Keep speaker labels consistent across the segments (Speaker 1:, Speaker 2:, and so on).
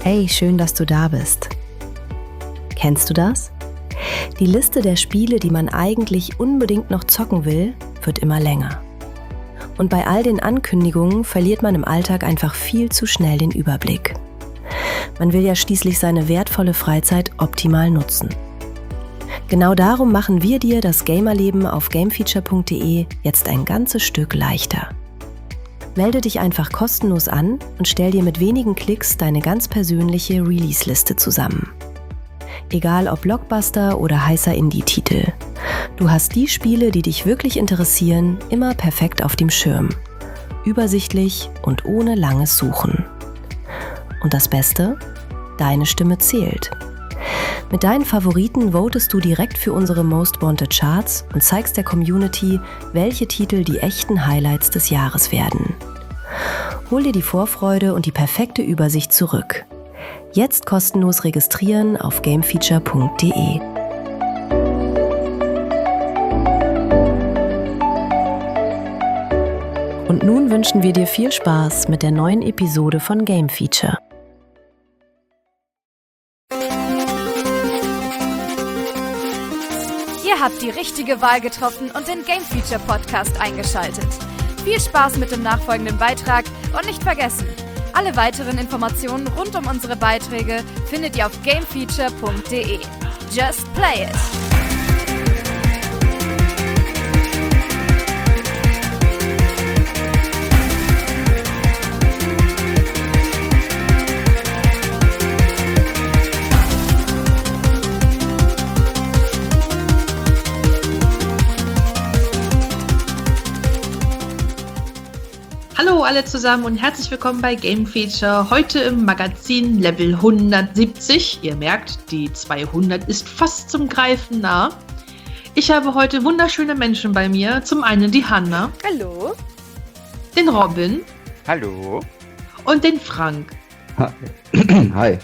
Speaker 1: Hey, schön, dass du da bist. Kennst du das? Die Liste der Spiele, die man eigentlich unbedingt noch zocken will, wird immer länger. Und bei all den Ankündigungen verliert man im Alltag einfach viel zu schnell den Überblick. Man will ja schließlich seine wertvolle Freizeit optimal nutzen. Genau darum machen wir dir das Gamerleben auf gamefeature.de jetzt ein ganzes Stück leichter. Melde dich einfach kostenlos an und stell dir mit wenigen Klicks deine ganz persönliche Release-Liste zusammen. Egal ob Blockbuster oder heißer Indie-Titel. Du hast die Spiele, die dich wirklich interessieren, immer perfekt auf dem Schirm. Übersichtlich und ohne langes Suchen. Und das Beste? Deine Stimme zählt. Mit deinen Favoriten votest du direkt für unsere Most Wanted Charts und zeigst der Community, welche Titel die echten Highlights des Jahres werden. Hol dir die Vorfreude und die perfekte Übersicht zurück. Jetzt kostenlos registrieren auf gamefeature.de. Und nun wünschen wir dir viel Spaß mit der neuen Episode von Game Feature.
Speaker 2: Ihr habt die richtige Wahl getroffen und den Game Feature Podcast eingeschaltet. Viel Spaß mit dem nachfolgenden Beitrag und nicht vergessen, alle weiteren Informationen rund um unsere Beiträge findet ihr auf gamefeature.de. Just play it!
Speaker 3: Hallo alle zusammen und herzlich willkommen bei Game Feature. Heute im Magazin Level 170. Ihr merkt, die 200 ist fast zum Greifen nah. Ich habe heute wunderschöne Menschen bei mir. Zum einen die Hanna.
Speaker 2: Hallo.
Speaker 3: Den Robin.
Speaker 4: Hallo.
Speaker 3: Und den Frank.
Speaker 4: Hi.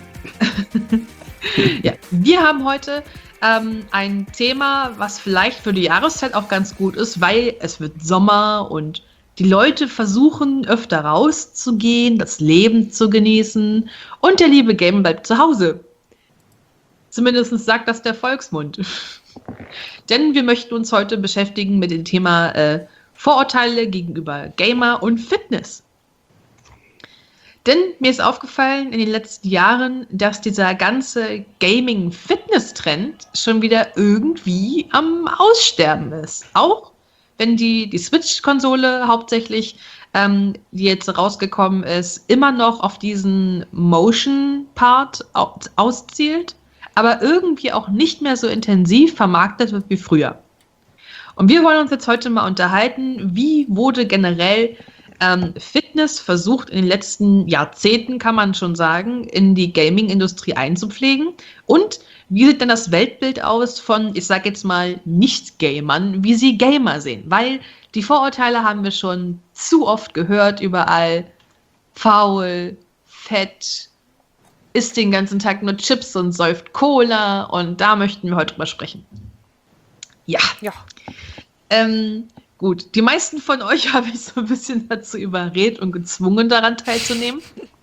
Speaker 3: Ja, wir haben heute ein Thema, was vielleicht für die Jahreszeit auch ganz gut ist, weil es wird Sommer und die Leute versuchen öfter rauszugehen, das Leben zu genießen und der liebe Game bleibt zu Hause. Zumindest sagt das der Volksmund. Denn wir möchten uns heute beschäftigen mit dem Thema Vorurteile gegenüber Gamer und Fitness. Denn mir ist aufgefallen in den letzten Jahren, dass dieser ganze Gaming-Fitness-Trend schon wieder irgendwie am Aussterben ist. Auch wenn die Switch-Konsole hauptsächlich, die jetzt rausgekommen ist, immer noch auf diesen Motion-Part auszielt, aber irgendwie auch nicht mehr so intensiv vermarktet wird wie früher. Und wir wollen uns jetzt heute mal unterhalten, wie wurde generell Fitness versucht in den letzten Jahrzehnten, kann man schon sagen, in die Gaming-Industrie einzupflegen und wie sieht denn das Weltbild aus von, ich sag jetzt mal, Nicht-Gamern, wie sie Gamer sehen? Weil die Vorurteile haben wir schon zu oft gehört, überall faul, fett, isst den ganzen Tag nur Chips und säuft Cola und da möchten wir heute drüber sprechen. Ja. Gut, die meisten von euch habe ich so ein bisschen dazu überredet und gezwungen, daran teilzunehmen.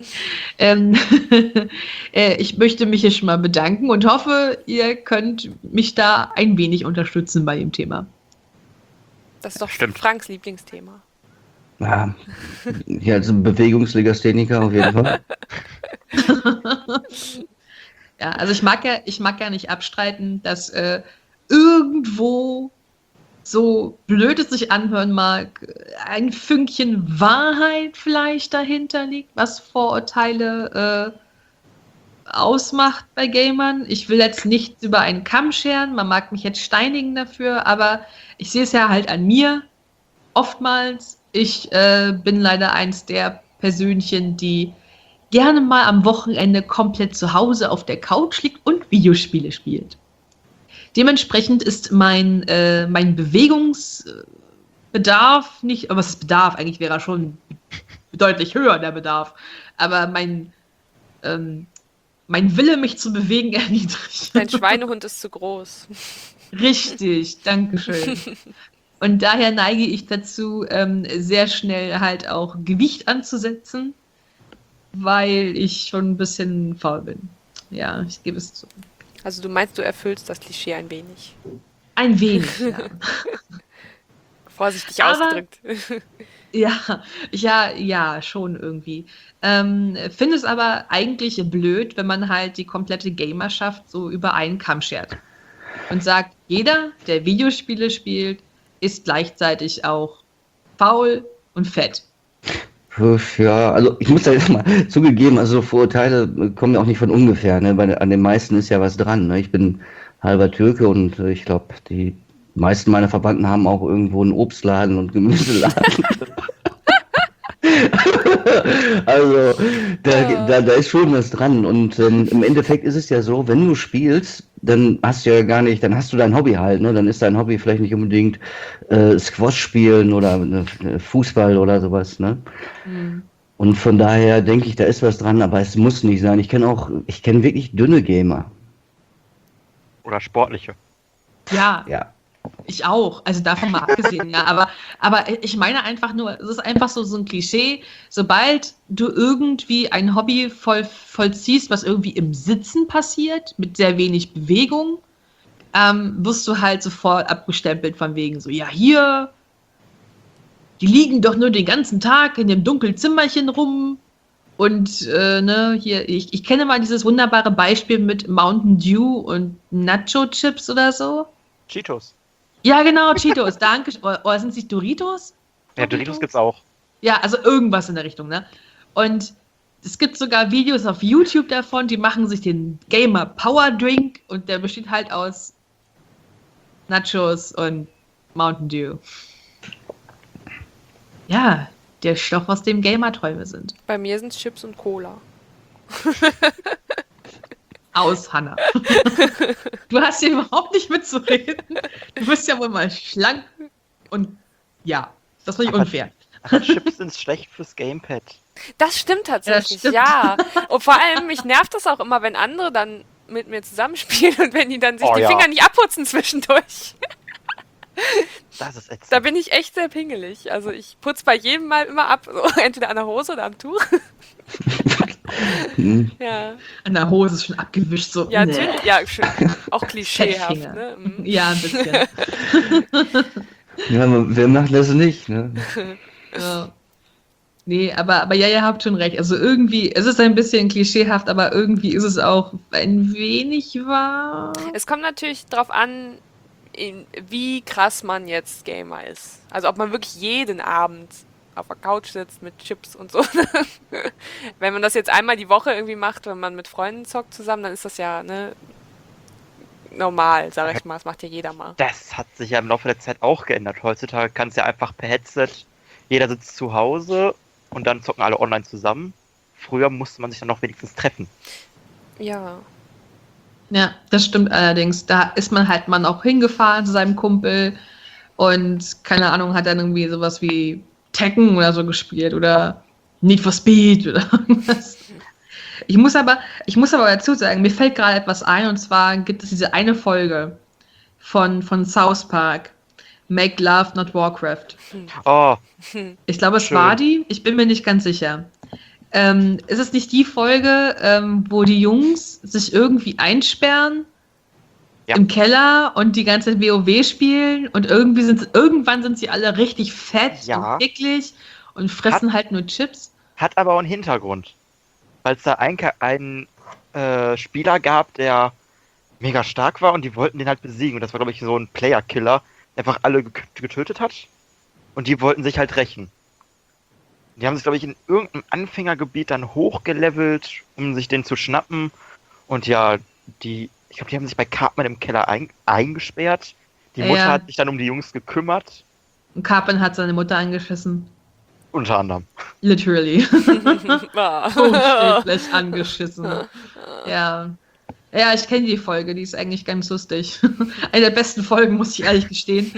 Speaker 3: Ich möchte mich hier schon mal bedanken und hoffe, ihr könnt mich da ein wenig unterstützen bei dem Thema.
Speaker 5: Das ist doch
Speaker 4: Stimmt.
Speaker 5: Franks Lieblingsthema.
Speaker 4: Ja, hier als Bewegungslegastheniker auf jeden Fall.
Speaker 3: Ja, also ich mag ja nicht abstreiten, dass irgendwo, so blöd es sich anhören mag, ein Fünkchen Wahrheit vielleicht dahinter liegt, was Vorurteile ausmacht bei Gamern. Ich will jetzt nichts über einen Kamm scheren, man mag mich jetzt steinigen dafür, aber ich sehe es ja halt an mir oftmals. Ich bin leider eins der Persönchen, die gerne mal am Wochenende komplett zu Hause auf der Couch liegt und Videospiele spielt. Dementsprechend ist mein Bewegungsbedarf nicht, aber was ist Bedarf? Eigentlich wäre er schon deutlich höher, der Bedarf. Aber mein Wille, mich zu bewegen, erniedrigt.
Speaker 5: Dein Schweinehund ist zu groß.
Speaker 3: Richtig, dankeschön. Und daher neige ich dazu, sehr schnell halt auch Gewicht anzusetzen. weil ich schon ein bisschen faul bin. Ja, ich gebe es zu.
Speaker 5: Also du meinst, du erfüllst das Klischee ein wenig.
Speaker 3: Ein wenig, ja.
Speaker 5: Vorsichtig
Speaker 3: Aber-
Speaker 5: ausgedrückt.
Speaker 3: Ja, schon irgendwie. Finde es aber eigentlich blöd, wenn man halt die komplette Gamerschaft so über einen Kamm schert. Und sagt, jeder, der Videospiele spielt, ist gleichzeitig auch faul und fett.
Speaker 4: Ja, also ich muss da jetzt mal zugegeben, also Vorurteile kommen ja auch nicht von ungefähr, ne? An den meisten ist ja was dran, ne? Ich bin halber Türke und ich glaube, die meisten meiner Verwandten haben auch irgendwo einen Obstladen und Gemüseladen. Also da ist schon was dran und im Endeffekt ist es ja so, wenn du spielst, dann hast du ja gar nicht, dann hast du dein Hobby halt, ne? Dann ist dein Hobby vielleicht nicht unbedingt Squash spielen oder Fußball oder sowas, ne? Und von daher denke ich, da ist was dran, aber es muss nicht sein. Ich kenne wirklich dünne Gamer.
Speaker 6: Oder sportliche.
Speaker 3: Ja,
Speaker 4: Ja.
Speaker 3: ich auch. Also davon mal abgesehen, ja. Aber ich meine einfach nur, es ist einfach so ein Klischee. Sobald du irgendwie ein Hobby vollziehst, was irgendwie im Sitzen passiert, mit sehr wenig Bewegung, wirst du halt sofort abgestempelt von wegen so, ja, hier, die liegen doch nur den ganzen Tag in dem dunklen Zimmerchen rum. Und ne, hier, ich kenne mal dieses wunderbare Beispiel mit Mountain Dew und Nacho-Chips oder so.
Speaker 6: Cheetos.
Speaker 3: Ja, genau, Cheetos, danke. Oder sind es nicht Doritos?
Speaker 6: Ja, Doritos gibt's auch.
Speaker 3: Ja, also irgendwas in der Richtung, ne? Und es gibt sogar Videos auf YouTube davon, die machen sich den Gamer Power Drink und der besteht halt aus Nachos und Mountain Dew. Ja, der Stoff, aus dem Gamer-Träume sind.
Speaker 5: Bei mir sind Chips und Cola.
Speaker 3: Aus, Hanna. Du hast hier überhaupt nicht mitzureden. Du bist ja wohl mal schlank und ja, das war nicht
Speaker 6: Aber-
Speaker 3: unfair.
Speaker 6: Aber Chips sind schlecht fürs Gamepad.
Speaker 5: Das stimmt tatsächlich,
Speaker 3: stimmt.
Speaker 5: ja. Und vor allem, mich nervt das auch immer, wenn andere dann mit mir zusammenspielen und wenn die dann sich
Speaker 6: Oh,
Speaker 5: die
Speaker 6: ja.
Speaker 5: Finger nicht abputzen zwischendurch.
Speaker 6: Das ist ätzend.
Speaker 5: Da bin ich echt sehr pingelig. Also ich putze bei jedem Mal immer ab, so, entweder an der Hose oder am Tuch.
Speaker 4: Hm.
Speaker 5: Ja,
Speaker 3: An der Hose ist schon abgewischt, so.
Speaker 5: ja,
Speaker 3: Nee.
Speaker 5: natürlich, ja, schön. Auch klischeehaft,
Speaker 3: Fettfinger.
Speaker 5: ne? Mhm.
Speaker 3: Ja, ein bisschen.
Speaker 4: Ja, aber wer macht das nicht, ne?
Speaker 3: Ja. Nee, aber ja, ihr habt schon recht. Also irgendwie, es ist ein bisschen klischeehaft, aber irgendwie ist es auch ein wenig wahr.
Speaker 5: Es kommt natürlich drauf an, wie krass man jetzt Gamer ist. Also ob man wirklich jeden Abend auf der Couch sitzt mit Chips und so. Wenn man das jetzt einmal die Woche irgendwie macht, wenn man mit Freunden zockt zusammen, dann ist das ja, ne, normal, sag ich mal. Das macht ja jeder mal.
Speaker 6: Das hat sich ja im Laufe der Zeit auch geändert. Heutzutage kannst du ja einfach per Headset, jeder sitzt zu Hause und dann zocken alle online zusammen. Früher musste man sich dann noch wenigstens treffen.
Speaker 5: Ja.
Speaker 3: Ja, das stimmt allerdings. Da ist man halt mal auch hingefahren zu seinem Kumpel und keine Ahnung, hat dann irgendwie sowas wie Tekken oder so gespielt oder Need for Speed oder irgendwas. Ich muss aber dazu sagen, mir fällt gerade etwas ein und zwar gibt es diese eine Folge von South Park, Make Love Not Warcraft.
Speaker 6: Oh,
Speaker 3: Ich glaube, es
Speaker 6: Schön.
Speaker 3: war die. Ich bin mir nicht ganz sicher. Ist es nicht die Folge, wo die Jungs sich irgendwie einsperren
Speaker 6: Ja.
Speaker 3: im Keller und die ganze Zeit WoW spielen und irgendwann sind sie alle richtig fett
Speaker 6: Ja.
Speaker 3: und eklig und fressen halt nur Chips?
Speaker 6: hat aber auch einen Hintergrund. Weil es da einen Spieler gab, der mega stark war und die wollten den halt besiegen. Und das war, glaube ich, so ein Player-Killer, der einfach alle getötet hat. Und die wollten sich halt rächen. Die haben sich, glaube ich, in irgendeinem Anfängergebiet dann hochgelevelt, um sich den zu schnappen. Und ja, ich glaube, die haben sich bei Cartman im Keller eingesperrt. Die Mutter
Speaker 3: Ja.
Speaker 6: hat sich dann um die Jungs gekümmert.
Speaker 3: Und Carpen hat seine Mutter angeschissen.
Speaker 6: Unter anderem.
Speaker 3: Literally.
Speaker 5: Ah.
Speaker 3: Buchstäblich angeschissen. Ja. Ja, ich kenne die Folge, die ist eigentlich ganz lustig. Eine der besten Folgen, muss ich ehrlich gestehen.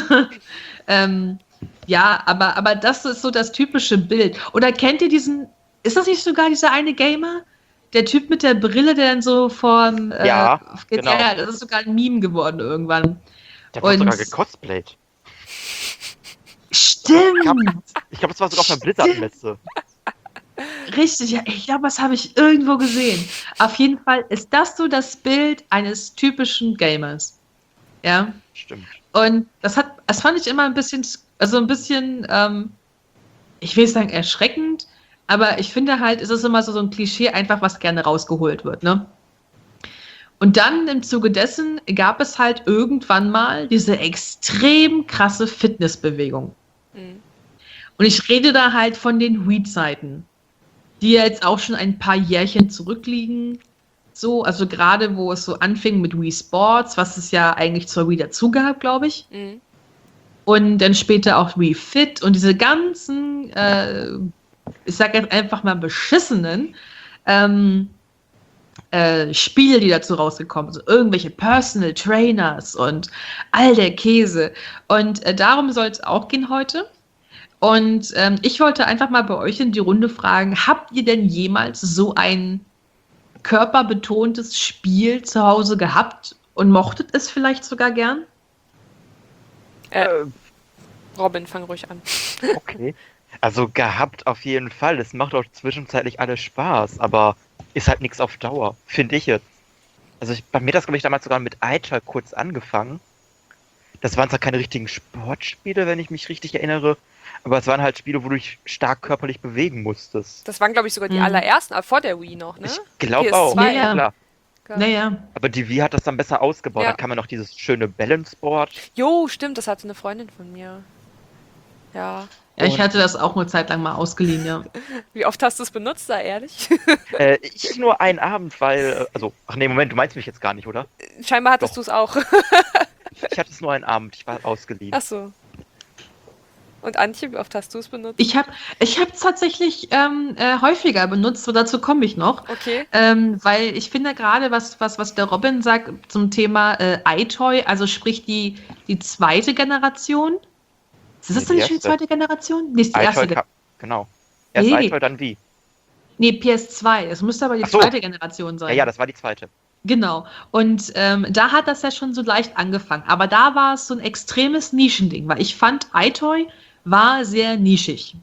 Speaker 3: Ja, aber das ist so das typische Bild. Oder kennt ihr ist das nicht sogar dieser eine Gamer? Der Typ mit der Brille, der dann so von
Speaker 6: Ja, genau.
Speaker 3: Ja, das ist sogar ein Meme geworden irgendwann.
Speaker 6: Der wurde
Speaker 3: Und-
Speaker 6: sogar gecosplayt.
Speaker 3: Stimmt!
Speaker 6: Ich glaube, das war sogar auf einer Blizzard-Messe.
Speaker 3: Richtig, ja, ich glaube, das habe ich irgendwo gesehen. Auf jeden Fall ist das so das Bild eines typischen Gamers. Ja.
Speaker 6: Stimmt.
Speaker 3: Und das fand ich immer ein bisschen, ich will nicht sagen erschreckend, aber ich finde halt, es ist immer so ein Klischee einfach, was gerne rausgeholt wird, ne? Und dann im Zuge dessen gab es halt irgendwann mal diese extrem krasse Fitnessbewegung.
Speaker 5: Mhm.
Speaker 3: Und ich rede da halt von den Wii-Zeiten, die jetzt auch schon ein paar Jährchen zurückliegen. So, also gerade wo es so anfing mit Wii Sports, was es ja eigentlich zur Wii dazu gab, glaube ich.
Speaker 5: Mhm.
Speaker 3: Und dann später auch Wii Fit und diese ganzen, ich sage jetzt einfach mal beschissenen Spiele, die dazu rausgekommen sind. Irgendwelche Personal Trainers und all der Käse. Und darum soll es auch gehen heute. Und ich wollte einfach mal bei euch in die Runde fragen, habt ihr denn jemals so ein körperbetontes Spiel zu Hause gehabt und mochtet es vielleicht sogar gern?
Speaker 5: Robin, fang ruhig an.
Speaker 6: Okay. Also gehabt auf jeden Fall. Es macht auch zwischenzeitlich alles Spaß, aber ist halt nichts auf Dauer, finde ich jetzt. Also bei mir hat das, glaube ich, damals sogar mit iToy kurz angefangen. Das waren zwar keine richtigen Sportspiele, wenn ich mich richtig erinnere, aber es waren halt Spiele, wo du dich stark körperlich bewegen musstest.
Speaker 5: Das waren, glaube ich, sogar die allerersten, aber vor der Wii noch, ne?
Speaker 6: Ich glaube
Speaker 5: PS2.
Speaker 6: auch,
Speaker 3: Ja.
Speaker 6: klar.
Speaker 3: Naja.
Speaker 6: Aber die Wii hat das dann besser ausgebaut.
Speaker 5: Ja.
Speaker 6: Da kann man noch dieses schöne Balanceboard.
Speaker 5: Jo, stimmt, das hatte eine Freundin von mir. Ja.
Speaker 3: Ja, ich hatte das auch eine Zeit lang mal ausgeliehen, ja.
Speaker 5: Wie oft hast du es benutzt, da ehrlich?
Speaker 6: Ich nur einen Abend, weil, ach nee, Moment, du meinst mich jetzt gar nicht, oder?
Speaker 5: Scheinbar hattest
Speaker 6: Doch.
Speaker 5: du es auch.
Speaker 6: Ich hatte es nur einen Abend, ich war ausgeliehen.
Speaker 5: Ach so. Und Antje, wie oft hast du es benutzt?
Speaker 3: Ich hab es tatsächlich häufiger benutzt, so dazu komme ich noch.
Speaker 5: Okay.
Speaker 3: Weil ich finde gerade, was der Robin sagt zum Thema iToy, also sprich die zweite Generation. Ist das
Speaker 6: Nee,
Speaker 3: denn
Speaker 6: die
Speaker 3: nicht die
Speaker 6: erste.
Speaker 3: zweite Generation? Nee, ist die erste.
Speaker 6: Genau. Erst
Speaker 3: Nee.
Speaker 6: iToy, dann Wii.
Speaker 3: Nee, PS2. Es müsste aber die
Speaker 6: Ach so.
Speaker 3: zweite Generation sein.
Speaker 6: Ja, das war die zweite.
Speaker 3: Genau. Und da hat das ja schon so leicht angefangen. Aber da war es so ein extremes Nischending, weil ich fand, iToy war sehr nischig.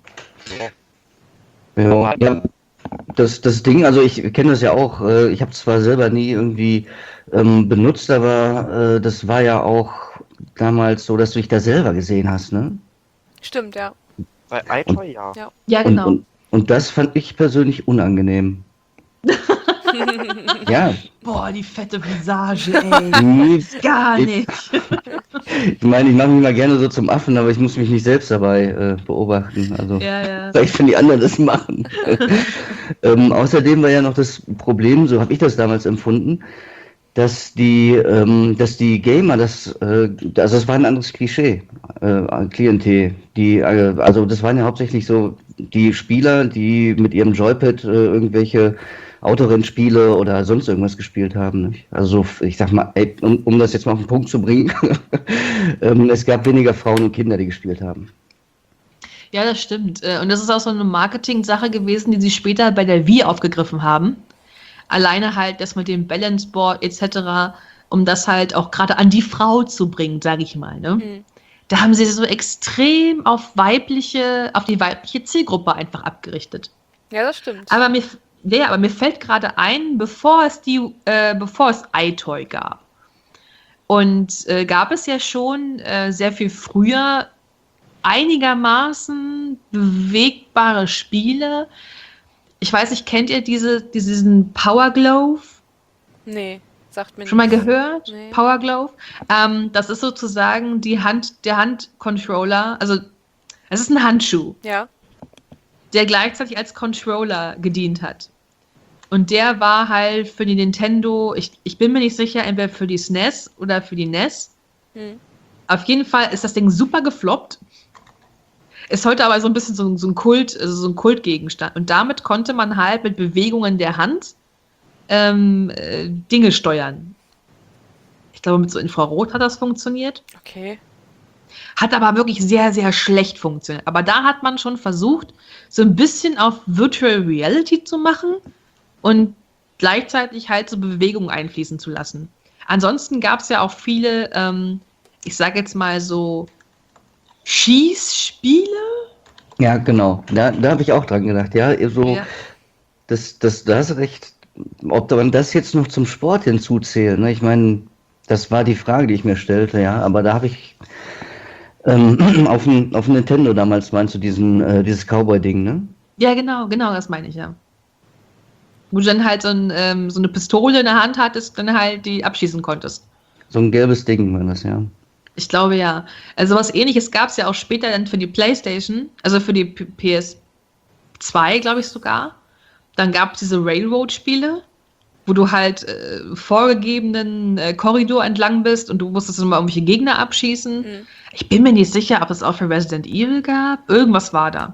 Speaker 4: Ja, das Ding, also ich kenne das ja auch, ich habe zwar selber nie irgendwie benutzt, aber das war ja auch damals so, dass du dich da selber gesehen hast, ne?
Speaker 5: Stimmt, ja.
Speaker 6: Bei iToy, ja.
Speaker 3: Ja, genau.
Speaker 4: Und das fand ich persönlich unangenehm. Ja,
Speaker 3: Boah, die fette Visage, ey.
Speaker 4: nee,
Speaker 3: Gar
Speaker 4: Ich-
Speaker 3: nicht.
Speaker 4: ich meine, ich mache mich mal gerne so zum Affen, aber ich muss mich nicht selbst dabei beobachten. Also
Speaker 3: Ja.
Speaker 4: vielleicht, wenn die anderen das machen. Außerdem war ja noch das Problem, so habe ich das damals empfunden, dass die Gamer, also das war ein anderes Klientel. Also das waren ja hauptsächlich so die Spieler, die mit ihrem Joypad irgendwelche Autorennspiele oder sonst irgendwas gespielt haben. Nicht? Also ich sag mal, ey, um das jetzt mal auf den Punkt zu bringen, es gab weniger Frauen und Kinder, die gespielt haben.
Speaker 3: Ja, das stimmt. Und das ist auch so eine Marketing-Sache gewesen, die sie später bei der Wii aufgegriffen haben. Alleine halt das mit dem Balanceboard etc., um das halt auch gerade an die Frau zu bringen, sage ich mal. Ne?
Speaker 5: Mhm.
Speaker 3: Da haben sie so extrem auf die weibliche Zielgruppe einfach abgerichtet.
Speaker 5: Ja, das stimmt.
Speaker 3: Aber mir fällt gerade ein, bevor es iToy gab. Und gab es ja schon sehr viel früher einigermaßen bewegbare Spiele. Ich weiß nicht, kennt ihr diesen Power Glove?
Speaker 5: Nee, sagt mir
Speaker 3: Schon mal
Speaker 5: nichts.
Speaker 3: gehört?
Speaker 5: Nee.
Speaker 3: Power Glove? Das ist sozusagen der Handcontroller. Also, es ist ein Handschuh,
Speaker 5: Ja.
Speaker 3: der gleichzeitig als Controller gedient hat. Und der war halt für die Nintendo, ich bin mir nicht sicher, entweder für die SNES oder für die NES.
Speaker 5: Hm.
Speaker 3: Auf jeden Fall ist das Ding super gefloppt. Ist heute aber so ein bisschen so ein Kultgegenstand. Und damit konnte man halt mit Bewegungen der Hand Dinge steuern. Ich glaube, mit so Infrarot hat das funktioniert.
Speaker 5: Okay.
Speaker 3: Hat aber wirklich sehr, sehr schlecht funktioniert. Aber da hat man schon versucht, so ein bisschen auf Virtual Reality zu machen und gleichzeitig halt so Bewegungen einfließen zu lassen. Ansonsten gab es ja auch viele, ich sage jetzt mal so, Schießspiele.
Speaker 4: Ja, genau. Da habe ich auch dran gedacht. Ja, so
Speaker 3: Ja.
Speaker 4: Da hast du recht. Ob man das jetzt noch zum Sport hinzuzählt, ne? Ich meine, das war die Frage, die ich mir stellte, ja. Aber da habe ich auf dem Nintendo damals, meinst du, dieses Cowboy-Ding, ne?
Speaker 3: Ja, genau, das meine ich, ja. Wo du dann halt so eine Pistole in der Hand hattest, dann halt die abschießen konntest.
Speaker 4: So ein gelbes Ding war das, ja.
Speaker 3: Ich glaube, ja. Also was Ähnliches gab es ja auch später dann für die PlayStation, also für die PS2, glaube ich sogar. Dann gab es diese Railroad-Spiele, wo du halt vorgegebenen Korridor entlang bist und du musstest immer irgendwelche Gegner abschießen. Mhm. Ich bin mir nicht sicher, ob es auch für Resident Evil gab. Irgendwas war da.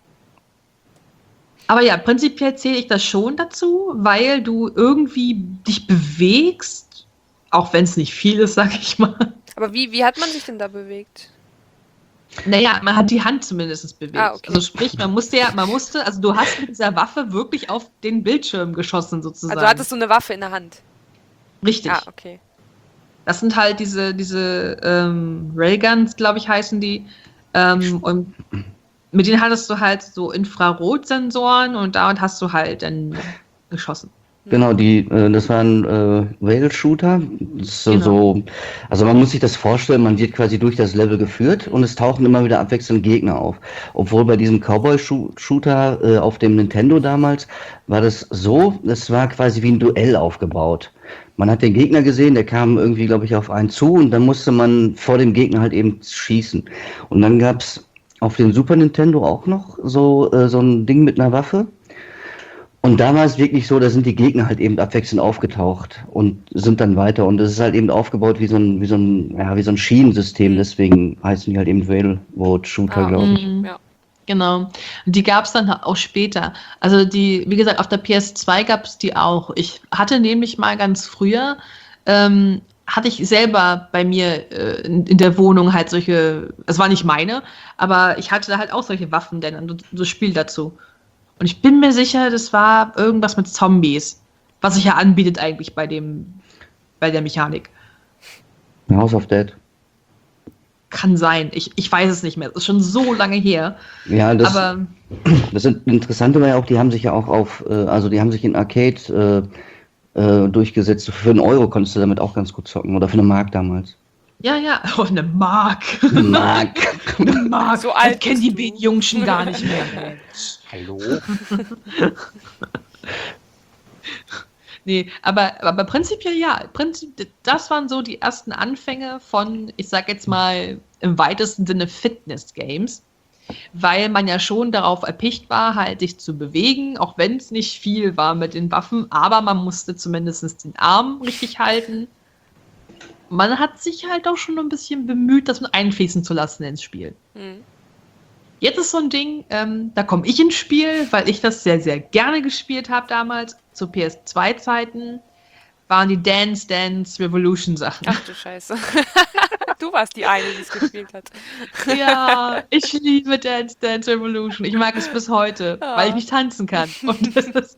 Speaker 3: Aber ja, prinzipiell zähle ich das schon dazu, weil du irgendwie dich bewegst, auch wenn es nicht viel ist, sag ich mal.
Speaker 5: Aber wie hat man sich denn da bewegt?
Speaker 3: Naja, man hat die Hand zumindest bewegt.
Speaker 5: Ah, okay.
Speaker 3: Also sprich, also du hast mit dieser Waffe wirklich auf den Bildschirm geschossen sozusagen.
Speaker 5: Also hattest du eine Waffe in der Hand?
Speaker 3: Richtig.
Speaker 5: Ah, okay.
Speaker 3: Das sind halt diese Railguns, glaube ich, heißen die. Und mit denen hattest du halt so Infrarotsensoren und damit hast du halt dann geschossen.
Speaker 4: Genau, das waren Rail-Shooter.
Speaker 3: Genau.
Speaker 4: Also man muss sich das vorstellen, man wird quasi durch das Level geführt und es tauchen immer wieder abwechselnd Gegner auf. Obwohl bei diesem Cowboy-Shooter auf dem Nintendo damals war das war quasi wie ein Duell aufgebaut. Man hat den Gegner gesehen, der kam irgendwie, glaube ich, auf einen zu und dann musste man vor dem Gegner halt eben schießen. Und dann gab's auf dem Super Nintendo auch noch so ein Ding mit einer Waffe. Und da war es wirklich so, da sind die Gegner halt eben abwechselnd aufgetaucht und sind dann weiter. Und es ist halt eben aufgebaut wie so ein Schienensystem. Deswegen heißen die halt eben Railroad-Shooter, glaube ich.
Speaker 3: Ja. Genau. Und die gab es dann auch später. Also wie gesagt, auf der PS2 gab es die auch. Ich hatte nämlich mal ganz früher, hatte ich selber bei mir in der Wohnung halt solche, es war nicht meine, aber ich hatte da halt auch solche Waffen, denn so Spiel dazu. Und ich bin mir sicher, das war irgendwas mit Zombies, was sich ja anbietet eigentlich bei der Mechanik.
Speaker 4: House of Dead.
Speaker 3: Kann sein. Ich weiß es nicht mehr. Es ist schon so lange her.
Speaker 4: Ja, das Interessante war ja auch, die haben sich ja auch die haben sich in Arcade durchgesetzt. Für einen Euro konntest du damit auch ganz gut zocken. Oder für eine Mark damals.
Speaker 3: Ja, oh, eine Mark.
Speaker 4: Eine Mark.
Speaker 3: Eine Mark.
Speaker 5: So alt
Speaker 3: kennen die Jungschen gar nicht mehr.
Speaker 6: Hallo?
Speaker 3: Nee, aber prinzipiell ja. Das waren so die ersten Anfänge von, ich sag jetzt mal, im weitesten Sinne Fitness-Games. Weil man ja schon darauf erpicht war, halt sich zu bewegen, auch wenn es nicht viel war mit den Waffen, aber man musste zumindest den Arm richtig halten. Man hat sich halt auch schon ein bisschen bemüht, das mit einfließen zu lassen ins Spiel. Mhm. Jetzt ist so ein Ding, da komme ich ins Spiel, weil ich das sehr, sehr gerne gespielt habe damals. Zu PS2-Zeiten waren die Dance Dance Revolution Sachen.
Speaker 5: Ach du Scheiße. Du warst die eine, die es gespielt hat.
Speaker 3: Ja, ich liebe Dance Dance Revolution. Ich mag es bis heute, weil ich nicht tanzen kann. Und das ist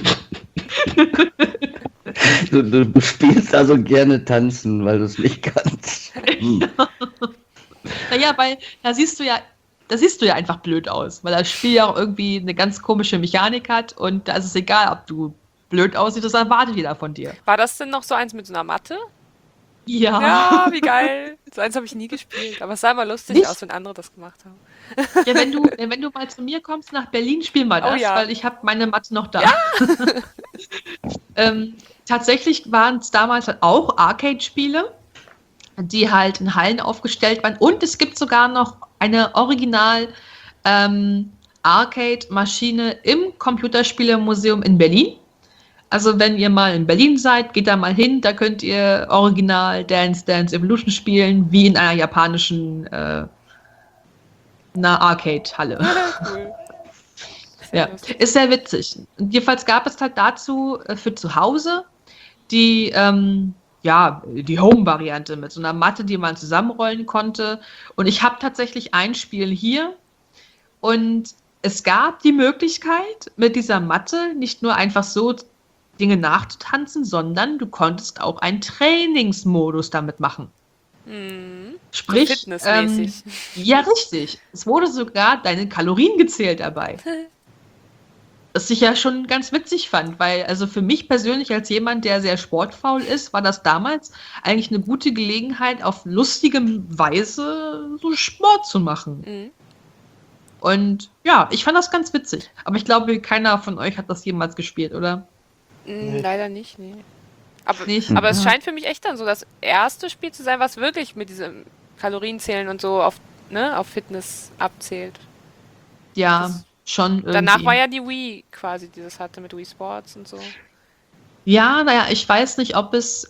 Speaker 4: Du spielst also gerne tanzen, weil du es nicht kannst.
Speaker 3: Naja, weil da siehst du ja einfach blöd aus, weil das Spiel ja auch irgendwie eine ganz komische Mechanik hat und da ist es egal, ob du blöd aussiehst, das erwartet jeder von dir.
Speaker 5: War das denn noch so eins mit so einer Matte?
Speaker 3: Ja.
Speaker 5: Ja, wie geil. So eins habe ich nie gespielt, aber es sah immer lustig aus, wenn andere das gemacht haben.
Speaker 3: Ja, wenn du mal zu mir kommst nach Berlin, spielen wir das, weil ich habe meine Matte noch da. Ja? Tatsächlich waren es damals halt auch Arcade-Spiele, die halt in Hallen aufgestellt waren. Und es gibt sogar noch eine Original Arcade-Maschine im Computerspielemuseum in Berlin. Also wenn ihr mal in Berlin seid, geht da mal hin, da könnt ihr Original Dance Dance Evolution spielen, wie in einer japanischen Arcade-Halle.
Speaker 5: Cool.
Speaker 3: Ja, ist sehr witzig. Jedenfalls gab es halt dazu für zu Hause die Home-Variante mit so einer Matte, die man zusammenrollen konnte. Und ich habe tatsächlich ein Spiel hier und es gab die Möglichkeit, mit dieser Matte nicht nur einfach so Dinge nachzutanzen, sondern du konntest auch einen Trainingsmodus damit machen. Sprich,
Speaker 5: fitnessmäßig.
Speaker 3: Ja, richtig. Es wurde sogar deine Kalorien gezählt dabei. Was ich ja schon ganz witzig fand, weil also für mich persönlich als jemand, der sehr sportfaul ist, war das damals eigentlich eine gute Gelegenheit, auf lustige Weise so Sport zu machen.
Speaker 5: Mhm.
Speaker 3: Und ja, ich fand das ganz witzig. Aber ich glaube, keiner von euch hat das jemals gespielt, oder?
Speaker 5: Leider nicht, nee. Aber,
Speaker 3: Nicht?
Speaker 5: aber es
Speaker 3: Ja.
Speaker 5: scheint für mich echt dann so das erste Spiel zu sein, was wirklich mit diesem Kalorienzählen und so auf Fitness abzählt.
Speaker 3: Ja,
Speaker 5: Das-
Speaker 3: schon irgendwie.
Speaker 5: Danach war ja die Wii quasi, die das hatte mit Wii Sports und so.
Speaker 3: Ja, naja, ich weiß nicht, ob es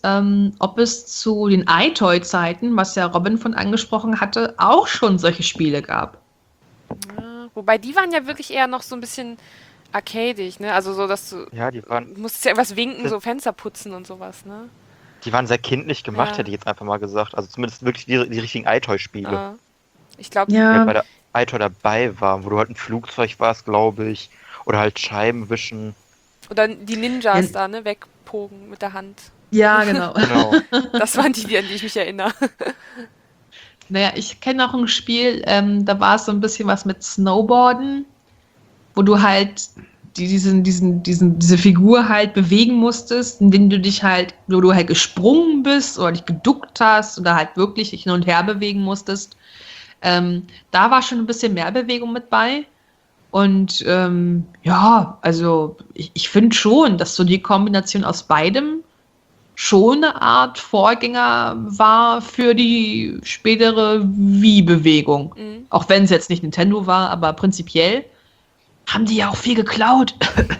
Speaker 3: zu den iToy-Zeiten, was ja Robin von angesprochen hatte, auch schon solche Spiele gab.
Speaker 5: Ja, wobei die waren ja wirklich eher noch so ein bisschen arcadig, ne? Also so, dass du
Speaker 6: Ja,
Speaker 5: du musstest ja irgendwas winken, so Fenster putzen und sowas, ne?
Speaker 6: die waren sehr kindlich gemacht,
Speaker 5: Ja.
Speaker 6: hätte ich jetzt einfach mal gesagt. Also zumindest wirklich die richtigen iToy-Spiele.
Speaker 5: Ah. Ich glaube,
Speaker 6: Die halt bei der iToy dabei waren, wo du halt ein Flugzeug warst, glaube ich. Oder halt Scheiben wischen.
Speaker 5: oder die Ninjas
Speaker 3: Ja.
Speaker 5: da, ne? Wegpogen mit der Hand.
Speaker 3: Ja, genau.
Speaker 6: Genau.
Speaker 5: Das waren die, an die ich mich erinnere.
Speaker 3: Naja, ich kenne auch ein Spiel, da war es so ein bisschen was mit Snowboarden, wo du halt diese Figur halt bewegen musstest, indem du dich halt, wo du halt gesprungen bist oder dich geduckt hast oder halt wirklich dich hin und her bewegen musstest. Da war schon ein bisschen mehr Bewegung mit bei. Und ja, also ich finde schon, dass so die Kombination aus beidem schon eine Art Vorgänger war für die spätere Wii-Bewegung.
Speaker 5: Mhm.
Speaker 3: Auch wenn es jetzt nicht Nintendo war, aber prinzipiell haben die ja auch viel geklaut.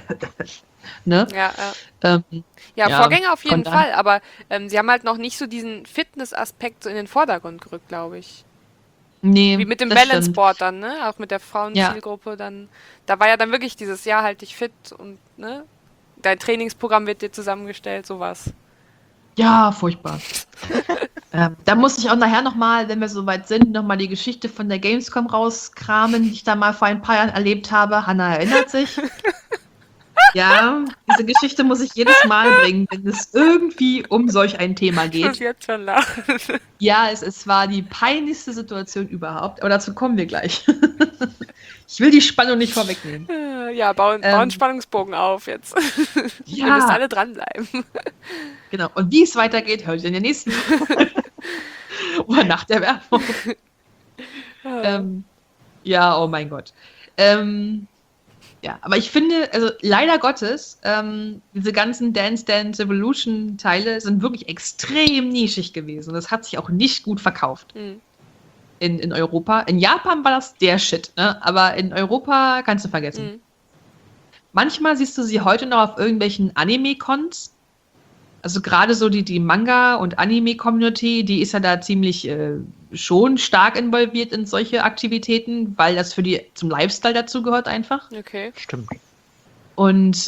Speaker 3: Ne?
Speaker 5: Ja,
Speaker 3: Ja,
Speaker 5: Vorgänger auf
Speaker 3: von
Speaker 5: jeden
Speaker 3: daher-
Speaker 5: Fall, aber sie haben halt noch nicht so diesen Fitness-Aspekt so in den Vordergrund gerückt, glaube ich.
Speaker 3: nee,
Speaker 5: Wie mit dem
Speaker 3: das
Speaker 5: Balance
Speaker 3: stimmt.
Speaker 5: Board dann, ne? Auch mit der Frauenzielgruppe dann. Da war ja dann wirklich dieses Jahr halt dich fit und, ne? Dein Trainingsprogramm wird dir zusammengestellt, sowas.
Speaker 3: Ja, furchtbar. Da muss ich auch nachher nochmal, wenn wir soweit sind, nochmal die Geschichte von der Gamescom rauskramen, die ich da mal vor ein paar Jahren erlebt habe. Hanna erinnert sich. Ja, diese Geschichte muss ich jedes Mal bringen, wenn es irgendwie um solch ein Thema
Speaker 5: Ich muss
Speaker 3: geht.
Speaker 5: jetzt schon lachen.
Speaker 3: Ja, es war die peinlichste Situation überhaupt, aber dazu kommen wir gleich. Ich will die Spannung nicht vorwegnehmen.
Speaker 5: Ja, bauen einen Spannungsbogen auf jetzt.
Speaker 3: Ja.
Speaker 5: Wir müssen alle dranbleiben.
Speaker 3: Genau. Und wie es weitergeht, hört ihr in der nächsten Folge. Oder nach der Werbung. Ja, oh mein Gott. Ja, aber ich finde, also leider Gottes, diese ganzen Dance Dance Revolution Teile sind wirklich extrem nischig gewesen. Das hat sich auch nicht gut verkauft
Speaker 5: Hm.
Speaker 3: in Europa. In Japan war das der Shit, ne? Aber in Europa kannst du vergessen.
Speaker 5: Hm.
Speaker 3: Manchmal siehst du sie heute noch auf irgendwelchen Anime-Cons. Also gerade so die Manga- und Anime-Community, die ist ja da ziemlich schon stark involviert in solche Aktivitäten, weil das für die zum Lifestyle dazu gehört einfach.
Speaker 5: Okay.
Speaker 6: Stimmt.
Speaker 3: Und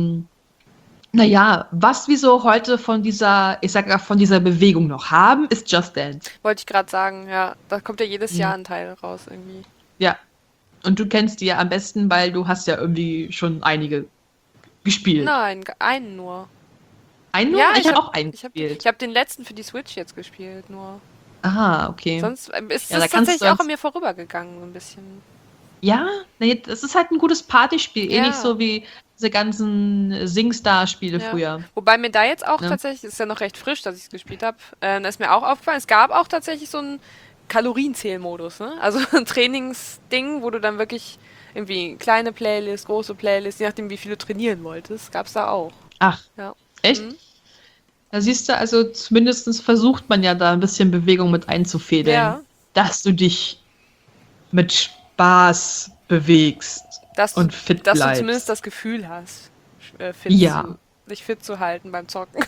Speaker 3: naja, was wir so heute von dieser, ich sag mal, von dieser Bewegung noch haben, ist Just Dance.
Speaker 5: Wollte ich gerade sagen, ja. Da kommt ja jedes
Speaker 3: Mhm.
Speaker 5: Jahr ein Teil raus irgendwie.
Speaker 3: Ja. Und du kennst die ja am besten, weil du hast ja irgendwie schon einige gespielt.
Speaker 5: Nein, einen nur.
Speaker 3: Einen nur?
Speaker 5: Ja,
Speaker 3: ich
Speaker 5: ich
Speaker 3: habe
Speaker 5: hab-
Speaker 3: auch einen
Speaker 5: Ich habe
Speaker 3: gespielt.
Speaker 5: hab den letzten für die Switch jetzt gespielt, nur.
Speaker 3: Aha, okay.
Speaker 5: Sonst ist
Speaker 3: Ja, da
Speaker 5: es
Speaker 3: kannst
Speaker 5: tatsächlich
Speaker 3: du
Speaker 5: auch
Speaker 3: uns-
Speaker 5: an mir vorübergegangen, so ein bisschen.
Speaker 3: Ja, nee, das ist halt ein gutes Partyspiel,
Speaker 5: Ja.
Speaker 3: ähnlich so wie diese ganzen SingStar-Spiele
Speaker 5: Ja.
Speaker 3: früher.
Speaker 5: Wobei mir da jetzt auch
Speaker 3: Ja.
Speaker 5: tatsächlich, ist ja noch recht frisch, dass ich es gespielt habe, da ist mir auch aufgefallen, es gab auch tatsächlich so einen Kalorienzählmodus, ne? Also ein Trainingsding, wo du dann wirklich irgendwie kleine Playlist, große Playlist, je nachdem wie viel du trainieren wolltest, gab es da auch.
Speaker 3: Ach,
Speaker 5: Ja.
Speaker 3: echt?
Speaker 5: Mhm.
Speaker 3: Da siehst du, also zumindest versucht man ja da ein bisschen Bewegung mit einzufädeln,
Speaker 5: Ja.
Speaker 3: dass du dich mit Spaß bewegst
Speaker 5: Dass,
Speaker 3: und fit
Speaker 5: dass du
Speaker 3: bleibst.
Speaker 5: zumindest das Gefühl hast,
Speaker 3: Ja.
Speaker 5: dich fit zu halten beim Zocken.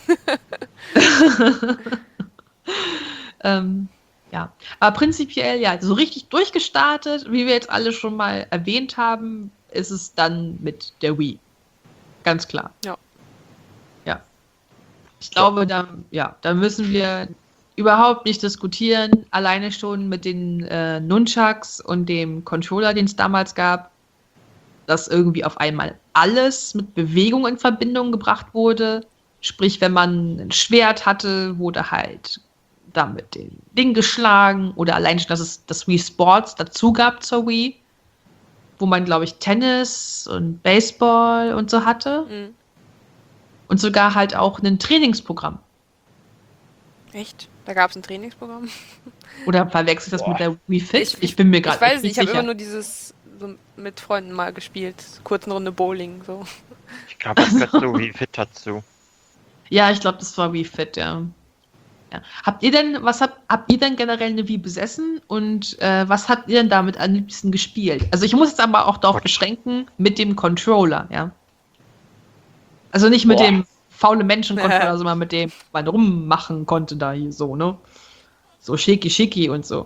Speaker 3: Ja, aber prinzipiell, ja, so richtig durchgestartet, wie wir jetzt alle schon mal erwähnt haben, ist es dann mit der Wii. Ganz klar.
Speaker 5: Ja.
Speaker 3: Ja. Ich glaube, da müssen wir überhaupt nicht diskutieren. Alleine schon mit den Nunchucks und dem Controller, den es damals gab, dass irgendwie auf einmal alles mit Bewegung in Verbindung gebracht wurde. Sprich, wenn man ein Schwert hatte, wurde halt damit den Ding geschlagen oder allein schon, dass es das Wii Sports dazu gab zur Wii, wo man, glaube ich, Tennis und Baseball und so hatte.
Speaker 5: Mhm.
Speaker 3: Und sogar halt auch ein Trainingsprogramm.
Speaker 5: Echt? Da gab es ein Trainingsprogramm?
Speaker 3: Oder verwechselt das
Speaker 6: Boah.
Speaker 3: mit der Wii Fit? Ich bin mir gerade
Speaker 5: Ich weiß
Speaker 3: nicht
Speaker 5: nicht, ich habe
Speaker 3: sicher.
Speaker 5: immer nur dieses so mit Freunden mal gespielt. Kurzen Runde Bowling, so.
Speaker 6: Ich glaube, das gehört so wie Fit dazu.
Speaker 3: Ja, ich glaube, das war Wii Fit, ja. Habt ihr denn generell eine Wii besessen und was habt ihr denn damit am liebsten gespielt? Also ich muss jetzt aber auch darauf beschränken, mit dem Controller, ja. Also nicht mit
Speaker 6: Boah.
Speaker 3: dem faule Menschen-Controller, sondern mit dem man rummachen konnte da hier so, ne? So schicki und so.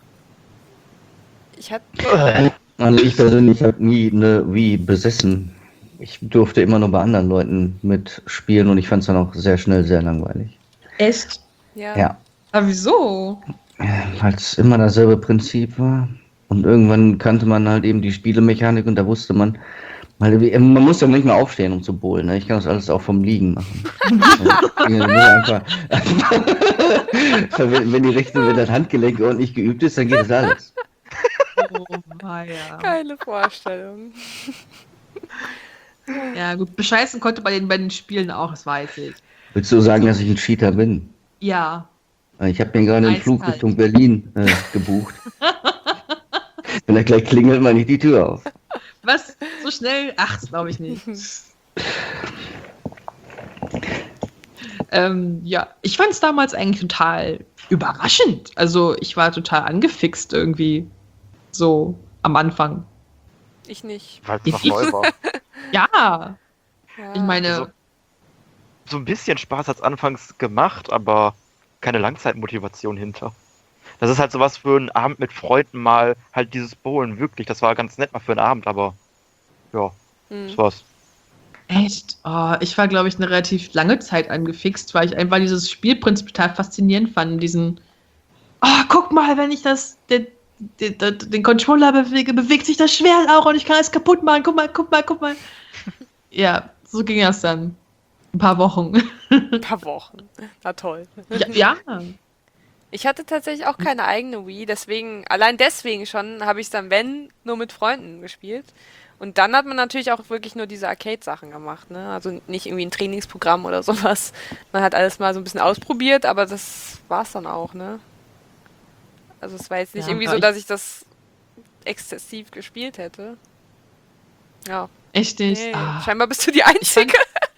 Speaker 5: Ich hatte
Speaker 4: Also ich persönlich habe nie eine Wii besessen. Ich durfte immer nur bei anderen Leuten mitspielen und ich fand es dann auch sehr schnell sehr langweilig.
Speaker 3: Echt?
Speaker 4: Ja,
Speaker 3: Aber wieso?
Speaker 4: weil es immer dasselbe Prinzip war. Und irgendwann kannte man halt eben die Spielemechanik und da wusste man, man muss ja nicht mehr aufstehen, um zu bowlen. Ne? Ich kann das alles auch vom Liegen machen. Wenn das Handgelenk ordentlich geübt ist, dann geht das alles.
Speaker 3: Oh, ja.
Speaker 5: keine Vorstellung.
Speaker 3: Ja, gut, bescheißen konnte bei den Spielen auch, das weiß ich.
Speaker 4: Willst du sagen, dass ich ein Cheater bin?
Speaker 3: Ja.
Speaker 4: Ich habe mir gerade einen Flug
Speaker 3: Eiskalt.
Speaker 4: Richtung Berlin gebucht. Wenn er gleich klingelt, mache ich die Tür auf.
Speaker 3: Was? So schnell? Ach, das glaube ich nicht. Ja, ich fand es damals eigentlich total überraschend. Also ich war total angefixt irgendwie. So am Anfang.
Speaker 5: Ich nicht.
Speaker 6: Weil es noch neu war.
Speaker 3: Ja,
Speaker 5: Ja.
Speaker 3: ich meine,
Speaker 6: Also, so ein bisschen Spaß hat es anfangs gemacht, aber keine Langzeitmotivation hinter. Das ist halt sowas für einen Abend mit Freunden mal, halt dieses Bowlen wirklich. Das war ganz nett mal für einen Abend, aber ja, das war's.
Speaker 3: echt. Oh, ich war, glaube ich, eine relativ lange Zeit angefixt, weil ich einfach dieses Spielprinzip total faszinierend fand. Diesen, guck mal, wenn ich den Controller bewege, bewegt sich das Schwert auch und ich kann es kaputt machen. Guck mal. Ja, so ging das dann. Ein paar Wochen.
Speaker 5: Ein paar Wochen. Na toll.
Speaker 3: Ja.
Speaker 5: Ich hatte tatsächlich auch keine eigene Wii, allein deswegen schon habe ich es dann, wenn, nur mit Freunden gespielt. Und dann hat man natürlich auch wirklich nur diese Arcade-Sachen gemacht, ne? Also nicht irgendwie ein Trainingsprogramm oder sowas. Man hat alles mal so ein bisschen ausprobiert, aber das war's dann auch, ne? Also es war jetzt nicht
Speaker 3: Ja,
Speaker 5: irgendwie
Speaker 3: aber
Speaker 5: so, dass ich das exzessiv gespielt hätte. Ja.
Speaker 3: Echt nicht.
Speaker 5: Nee,
Speaker 3: Ah.
Speaker 5: scheinbar bist du die Einzige.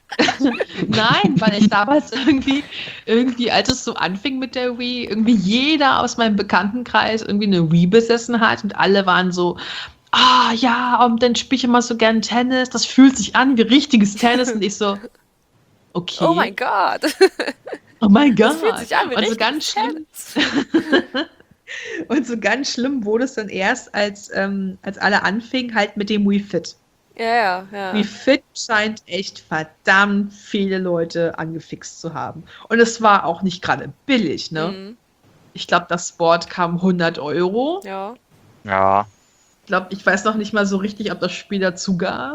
Speaker 3: Nein, weil ich damals irgendwie, als es so anfing mit der Wii, irgendwie jeder aus meinem Bekanntenkreis irgendwie eine Wii besessen hat und alle waren so, ja, und dann spiele ich immer so gern Tennis, das fühlt sich an wie richtiges Tennis und ich so, okay.
Speaker 5: Oh mein Gott.
Speaker 3: Oh mein Gott.
Speaker 5: Das fühlt sich an wie
Speaker 3: Und so
Speaker 5: richtiges
Speaker 3: ganz schlimm.
Speaker 5: Tennis.
Speaker 3: Und so ganz schlimm wurde es dann erst, als alle anfingen, halt mit dem Wii Fit.
Speaker 5: Ja.
Speaker 3: Wii Fit scheint echt verdammt viele Leute angefixt zu haben. Und es war auch nicht gerade billig, ne?
Speaker 5: Mhm.
Speaker 3: Ich glaube, das Board kam 100 €.
Speaker 5: Ja.
Speaker 6: Ja,
Speaker 3: Ich weiß noch nicht mal so richtig, ob das Spiel dazu gab.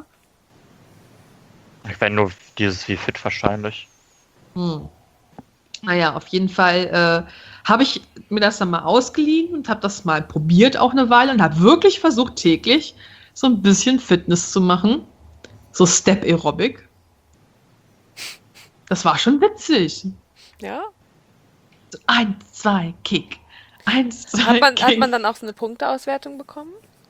Speaker 6: ich meine nur dieses wie Fit wahrscheinlich.
Speaker 3: Naja, auf jeden Fall habe ich mir das dann mal ausgeliehen und habe das mal probiert auch eine Weile und habe wirklich versucht, täglich so ein bisschen Fitness zu machen. So Step-Aerobic. Das war schon witzig.
Speaker 5: Ja.
Speaker 3: So 1, 2, Kick. 1, 2,
Speaker 5: Hat
Speaker 3: Kick.
Speaker 5: man dann auch so eine Punkteauswertung bekommen?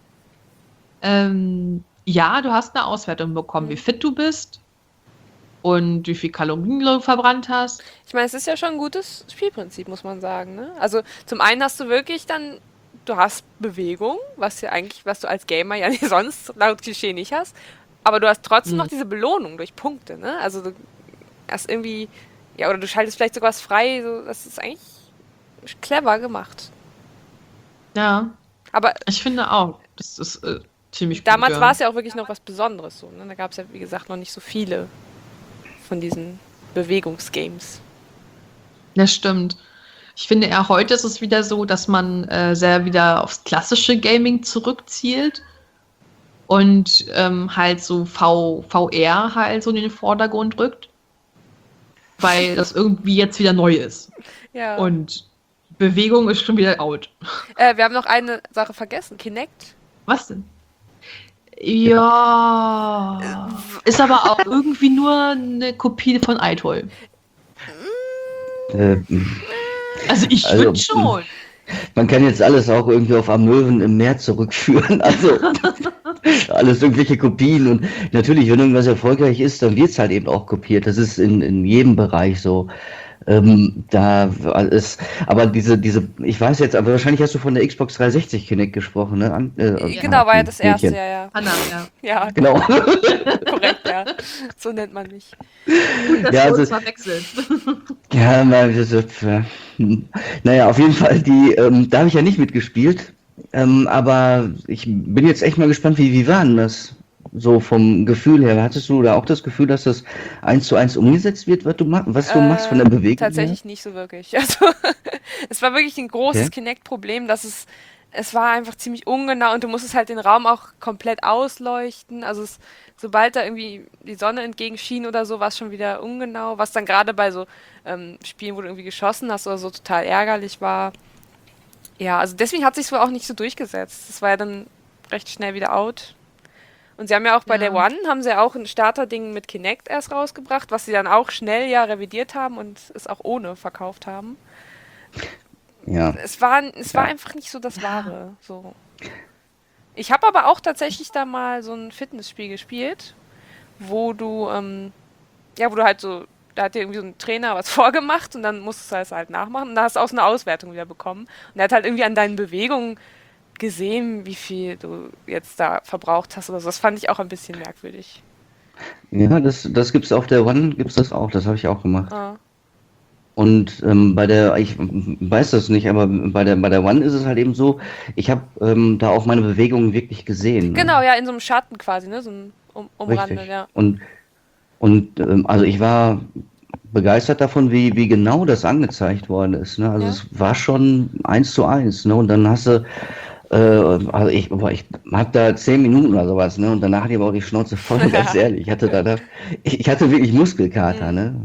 Speaker 3: Ja, du hast eine Auswertung bekommen, wie fit du bist und wie viel Kalorien du verbrannt hast.
Speaker 5: Ich meine, es ist ja schon ein gutes Spielprinzip, muss man sagen, ne? Also zum einen hast du wirklich dann, du hast Bewegung, was du als Gamer ja nicht sonst laut Klischee nicht hast, aber du hast trotzdem noch diese Belohnung durch Punkte, ne? Also du hast irgendwie, ja, oder du schaltest vielleicht sogar was frei, so, das ist eigentlich clever gemacht.
Speaker 3: Ja,
Speaker 5: Aber
Speaker 3: ich finde auch, das ist ziemlich gut.
Speaker 5: damals
Speaker 3: ja.
Speaker 5: war es ja auch wirklich noch was Besonderes so, ne? Da gab es ja, wie gesagt, noch nicht so viele von diesen Bewegungsgames.
Speaker 3: Das stimmt. Ich finde eher heute ist es wieder so, dass man sehr wieder aufs klassische Gaming zurückzielt und halt so VR halt so in den Vordergrund rückt, weil das irgendwie jetzt wieder neu ist.
Speaker 5: Ja.
Speaker 3: Und Bewegung ist schon wieder out.
Speaker 5: Wir haben noch eine Sache vergessen, Kinect.
Speaker 3: Was denn? Ja. Ist aber auch irgendwie nur eine Kopie von iToy.
Speaker 4: Äh,
Speaker 3: Also ich
Speaker 4: Also,
Speaker 3: würde schon.
Speaker 4: Man kann jetzt alles auch irgendwie auf Amöwen im Meer zurückführen. Also alles irgendwelche Kopien. Und natürlich, wenn irgendwas erfolgreich ist, dann wird es halt eben auch kopiert. Das ist in jedem Bereich so. Da ist, aber ich weiß jetzt, aber wahrscheinlich hast du von der Xbox 360 Kinect gesprochen, ne?
Speaker 5: Genau, war ja das erste,
Speaker 4: Mädchen.
Speaker 5: ja.
Speaker 3: Hanna, ja.
Speaker 5: Ja,
Speaker 4: Genau.
Speaker 5: korrekt, ja. So nennt man mich.
Speaker 3: Gut, dass
Speaker 4: Ja,
Speaker 3: du
Speaker 4: also-
Speaker 3: uns verwechselt.
Speaker 4: Ja, naja, auf jeden Fall, da habe ich ja nicht mitgespielt. Aber ich bin jetzt echt mal gespannt, wie war denn das? So vom Gefühl her, hattest du da auch das Gefühl, dass das 1:1 umgesetzt wird, was du machst von der Bewegung
Speaker 5: Tatsächlich nicht so wirklich. Also, es war wirklich ein großes
Speaker 4: Okay.
Speaker 5: Kinect-Problem, dass es war einfach ziemlich ungenau und du musstest halt den Raum auch komplett ausleuchten. Also, sobald da irgendwie die Sonne entgegenschien oder so, war es schon wieder ungenau, was dann gerade bei so Spielen, wo du irgendwie geschossen hast oder so, total ärgerlich war. Ja, also deswegen hat sich wohl auch nicht so durchgesetzt. Das war ja dann recht schnell wieder out. Und sie haben ja auch bei
Speaker 3: Ja.
Speaker 5: der One, haben sie ja auch ein Starterding mit Kinect erst rausgebracht, was sie dann auch schnell ja revidiert haben und es auch ohne verkauft haben.
Speaker 4: Ja.
Speaker 5: Es war einfach nicht so das Wahre. So. Ich habe aber auch tatsächlich da mal so ein Fitnessspiel gespielt, wo du halt so, da hat dir irgendwie so ein Trainer was vorgemacht und dann musstest du das halt nachmachen und da hast du auch so eine Auswertung wieder bekommen. Und er hat halt irgendwie an deinen Bewegungen gesehen, wie viel du jetzt da verbraucht hast oder so. Das fand ich auch ein bisschen merkwürdig.
Speaker 4: Ja, das gibt's auf der One, gibt's das auch, das habe ich auch gemacht.
Speaker 5: Ah.
Speaker 4: Und ich weiß das nicht, aber bei der One ist es halt eben so, ich habe da auch meine Bewegungen wirklich gesehen. Ne?
Speaker 5: Genau, ja, in so einem Schatten quasi, ne? So ein umrandet,
Speaker 4: Richtig.
Speaker 5: ja.
Speaker 4: Und also ich war begeistert davon, wie genau das angezeigt worden ist. Ne? Also
Speaker 5: Ja.
Speaker 4: es war schon 1:1. Ne? Und dann hast du, also ich habe da 10 Minuten oder sowas, ne? Und danach hatte ich aber auch die Schnauze voll, ganz ehrlich. Ich hatte ich hatte wirklich Muskelkater, ne?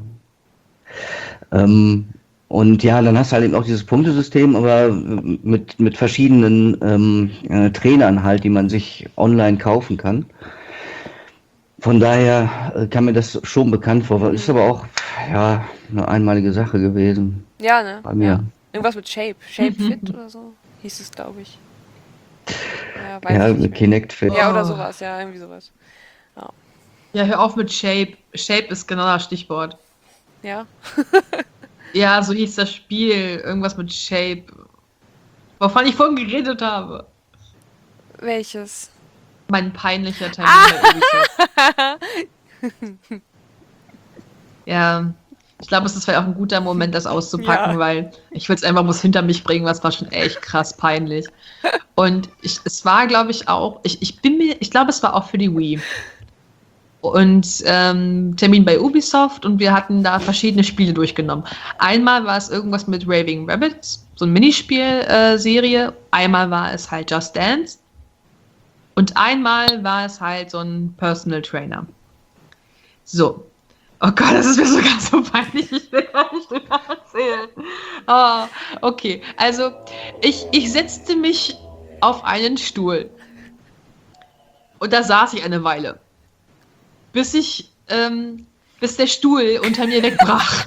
Speaker 4: Und ja, dann hast du halt eben auch dieses Punktesystem, aber mit verschiedenen Trainern halt, die man sich online kaufen kann. Von daher kam mir das schon bekannt vor. Ist aber auch, ja, eine einmalige Sache gewesen
Speaker 5: Ja, ne?
Speaker 4: bei mir.
Speaker 5: Ja. Irgendwas mit Shape. Shape Fit oder so hieß es, glaube ich. Ja, weiß
Speaker 4: Ja,
Speaker 5: ich nicht mehr.
Speaker 4: Kinect Fit.
Speaker 5: Ja, oder
Speaker 3: Oh.
Speaker 5: sowas, ja, irgendwie sowas.
Speaker 3: Ja, hör auf mit Shape. Shape ist genau das Stichwort.
Speaker 5: Ja.
Speaker 3: Ja, so hieß das Spiel. Irgendwas mit Shape. Wovon ich vorhin geredet habe.
Speaker 5: Welches?
Speaker 3: Mein peinlicher Termin bei Ubisoft. Ja, ich glaube, es ist vielleicht auch ein guter Moment, das auszupacken,
Speaker 5: Ja.
Speaker 3: weil ich will es einfach bloß hinter mich bringen, was war schon echt krass peinlich. Und es war, glaube ich, auch, ich glaube, es war auch für die Wii. Und Termin bei Ubisoft und wir hatten da verschiedene Spiele durchgenommen. Einmal war es irgendwas mit Raving Rabbids, so eine Minispiel-Serie. Einmal war es halt Just Dance. Und einmal war es halt so ein Personal Trainer. So. Oh Gott, das ist mir sogar so peinlich. Ich will gar nicht drüber erzählen. Oh, okay, also ich setzte mich auf einen Stuhl. Und da saß ich eine Weile. Bis der Stuhl unter mir wegbrach.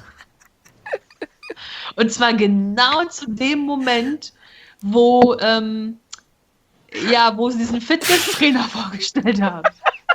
Speaker 3: Und zwar genau zu dem Moment, wo sie diesen Fitnesstrainer vorgestellt haben.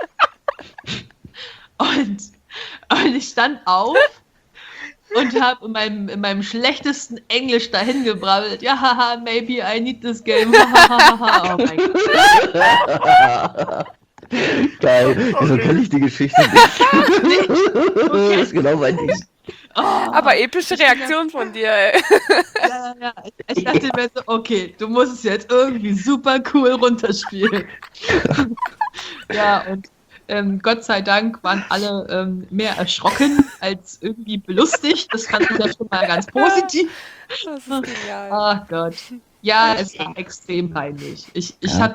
Speaker 3: Und ich stand auf und habe in meinem schlechtesten Englisch dahin gebrabbelt. Ja, haha, maybe I need this game. Oh mein Gott.
Speaker 4: Geil. Wieso kann ich die Geschichte nicht? Das ist genau mein Ding.
Speaker 3: Oh,
Speaker 5: Aber epische Reaktion von dir, ey.
Speaker 3: ja. Ich dachte mir so, okay, du musst es jetzt irgendwie super cool runterspielen. Ja, und Gott sei Dank waren alle mehr erschrocken als irgendwie belustigt. Das fand ich ja schon mal ganz positiv.
Speaker 5: Das ist genial.
Speaker 3: Ach Gott. Ja, es war extrem peinlich. Ich habe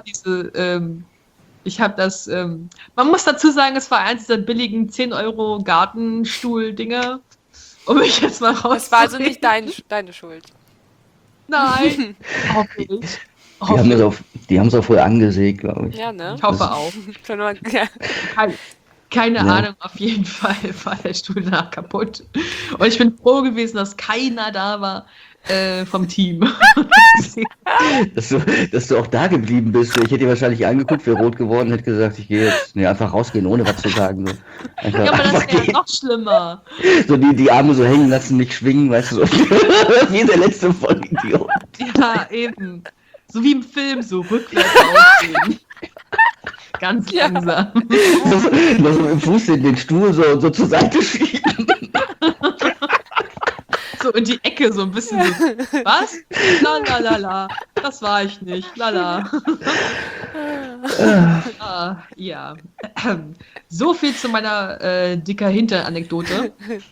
Speaker 3: man muss dazu sagen, es war eins dieser billigen 10 € Gartenstuhl-Dinger. Um mich jetzt mal raus.
Speaker 5: Das war also nicht deine Schuld.
Speaker 3: Nein. Auch nicht.
Speaker 4: Die haben es auch vorher angesägt, glaube ich.
Speaker 5: Ja, ne?
Speaker 3: Ich hoffe auch.
Speaker 5: Schon mal, ja.
Speaker 3: Keine
Speaker 4: Ja.
Speaker 3: Ahnung, auf jeden Fall war der Stuhl danach kaputt. Und ich bin froh gewesen, dass keiner da war vom Team.
Speaker 4: Dass du auch da geblieben bist. Ich hätte dir wahrscheinlich angeguckt, wäre rot geworden, hätte gesagt, ich gehe jetzt einfach rausgehen, ohne was zu sagen. So.
Speaker 3: Ja, aber das wäre noch schlimmer.
Speaker 4: So die Arme so hängen lassen, nicht schwingen, weißt du, so. Wie der letzte Vollidiot.
Speaker 3: Ja, eben. So wie im Film, so rückwärts ausgehen. Ganz langsam.
Speaker 4: Noch so mit dem Fuß in den Stuhl so zur Seite schieben.
Speaker 3: So in die Ecke, so ein bisschen so. Was? La la la la. Das war ich nicht. Lala. Ja. So viel zu meiner dicker Hintern-Anekdote.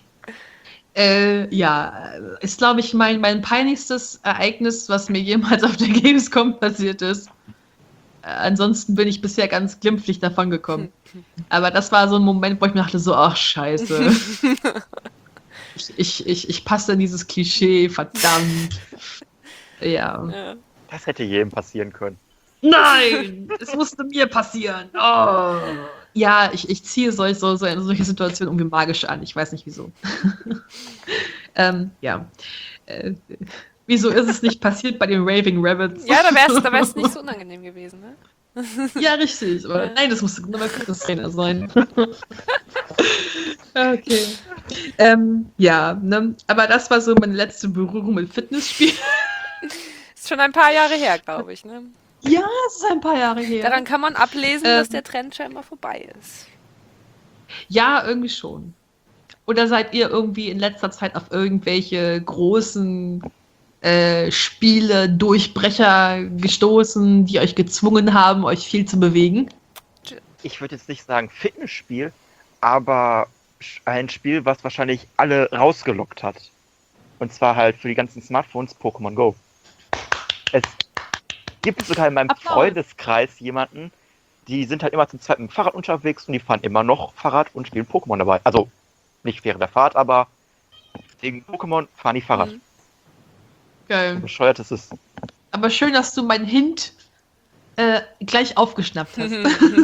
Speaker 3: Ja, ist, glaube ich, mein peinlichstes Ereignis, was mir jemals auf der Gamescom passiert ist. Ansonsten bin ich bisher ganz glimpflich davon gekommen. Aber das war so ein Moment, wo ich mir dachte so, ach scheiße. Ich passe in dieses Klischee, verdammt. Ja.
Speaker 5: Ja.
Speaker 6: Das hätte jedem passieren können.
Speaker 3: Nein, es musste mir passieren. Oh. Ja, ich ziehe solche Situationen irgendwie magisch an. Ich weiß nicht wieso. Ja. Wieso ist es nicht passiert bei den Raving Rabbits?
Speaker 5: Ja, da wär's nicht so unangenehm gewesen, ne?
Speaker 3: Ja, richtig. Aber nein, das musste nur mal Trainer sein. Okay. Ja, ne? Aber das war so meine letzte Berührung mit Fitnessspielen.
Speaker 5: Ist schon ein paar Jahre her, glaube ich, ne?
Speaker 3: Ja, es ist ein paar Jahre her.
Speaker 5: Daran kann man ablesen, dass der Trend scheinbar vorbei ist.
Speaker 3: Ja, irgendwie schon. Oder seid ihr irgendwie in letzter Zeit auf irgendwelche großen Spiele, Durchbrecher gestoßen, die euch gezwungen haben, euch viel zu bewegen?
Speaker 6: Ich würde jetzt nicht sagen Fitnessspiel, aber ein Spiel, was wahrscheinlich alle rausgelockt hat. Und zwar halt für die ganzen Smartphones Pokémon Go. Es gibt sogar in meinem
Speaker 3: Applaus.
Speaker 6: Freundeskreis jemanden, die sind halt immer zum zweiten Fahrrad unterwegs und die fahren immer noch Fahrrad und spielen Pokémon dabei. Also nicht während der Fahrt, aber wegen Pokémon fahren die Fahrrad.
Speaker 5: Mhm.
Speaker 3: Geil.
Speaker 6: So bescheuert ist es.
Speaker 3: Aber schön, dass du meinen Hint gleich aufgeschnappt hast.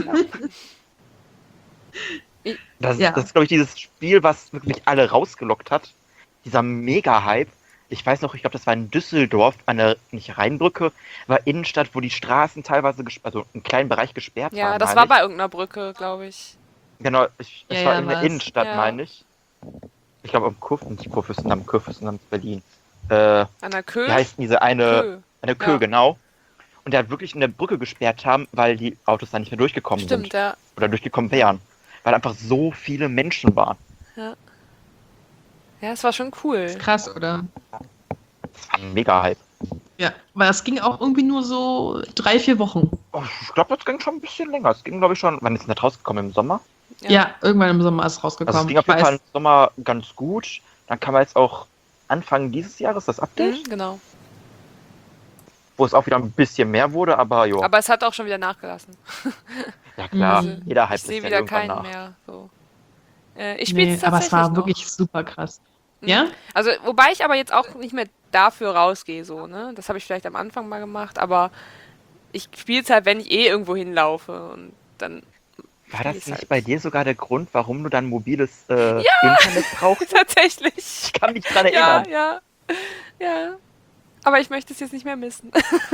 Speaker 6: Das
Speaker 3: Ja.
Speaker 6: ist, glaube ich, dieses Spiel, was wirklich alle rausgelockt hat. Dieser Mega-Hype. Ich weiß noch, ich glaube, das war in Düsseldorf, an der, nicht Rheinbrücke, war Innenstadt, wo die Straßen teilweise, also einen kleinen Bereich gesperrt waren.
Speaker 5: Ja, das
Speaker 6: meine
Speaker 5: war
Speaker 6: ich.
Speaker 5: bei irgendeiner Brücke, glaube ich.
Speaker 6: Genau, es
Speaker 3: Ja,
Speaker 6: war
Speaker 3: ja,
Speaker 6: in der
Speaker 3: war's.
Speaker 6: Innenstadt,
Speaker 5: Ja.
Speaker 6: meine ich. Ich glaube, am Kurfürstendamm Berlin.
Speaker 5: An der Kö.
Speaker 6: Wie heißt denn diese eine Kö,
Speaker 5: Ja.
Speaker 6: genau. Und der wirklich in der Brücke gesperrt haben, weil die Autos da nicht mehr durchgekommen
Speaker 5: Stimmt,
Speaker 6: sind.
Speaker 5: ja.
Speaker 6: Oder durchgekommen wären. Weil einfach so viele Menschen waren.
Speaker 5: Ja, es war schon cool.
Speaker 3: Krass, oder?
Speaker 6: Das war ein Mega-Hype.
Speaker 3: Ja, weil es ging auch irgendwie nur so 3-4 Wochen.
Speaker 6: Oh, ich glaube, das ging schon ein bisschen länger. Es ging, glaube ich, schon. Wann ist denn das rausgekommen? Im Sommer?
Speaker 3: Ja, irgendwann im Sommer ist es rausgekommen.
Speaker 6: Also es ging auf jeden Fall im Sommer ganz gut. Dann kam jetzt auch Anfang dieses Jahres das Update,
Speaker 5: Mhm, genau.
Speaker 6: wo es auch wieder ein bisschen mehr wurde, aber jo.
Speaker 5: Aber es hat auch schon wieder nachgelassen.
Speaker 6: Ja klar,
Speaker 3: Mhm.
Speaker 6: jeder Hype
Speaker 5: Ich sehe
Speaker 6: ist ja
Speaker 5: wieder
Speaker 6: irgendwann
Speaker 5: keinen
Speaker 6: nach.
Speaker 5: mehr. So. Ich spiele es
Speaker 3: Nee, aber es war
Speaker 5: noch.
Speaker 3: wirklich super krass.
Speaker 5: Mhm.
Speaker 3: Ja?
Speaker 5: Also, wobei ich aber jetzt auch nicht mehr dafür rausgehe, so, ne? Das habe ich vielleicht am Anfang mal gemacht, aber ich spiele es halt, wenn ich irgendwo hinlaufe und dann
Speaker 6: War das
Speaker 5: ist
Speaker 6: nicht
Speaker 5: halt-
Speaker 6: bei dir sogar der Grund, warum du dann mobiles Internet brauchst?
Speaker 5: tatsächlich.
Speaker 6: Ich kann mich dran
Speaker 5: Ja,
Speaker 6: erinnern.
Speaker 5: ja. Aber ich möchte es jetzt nicht mehr missen.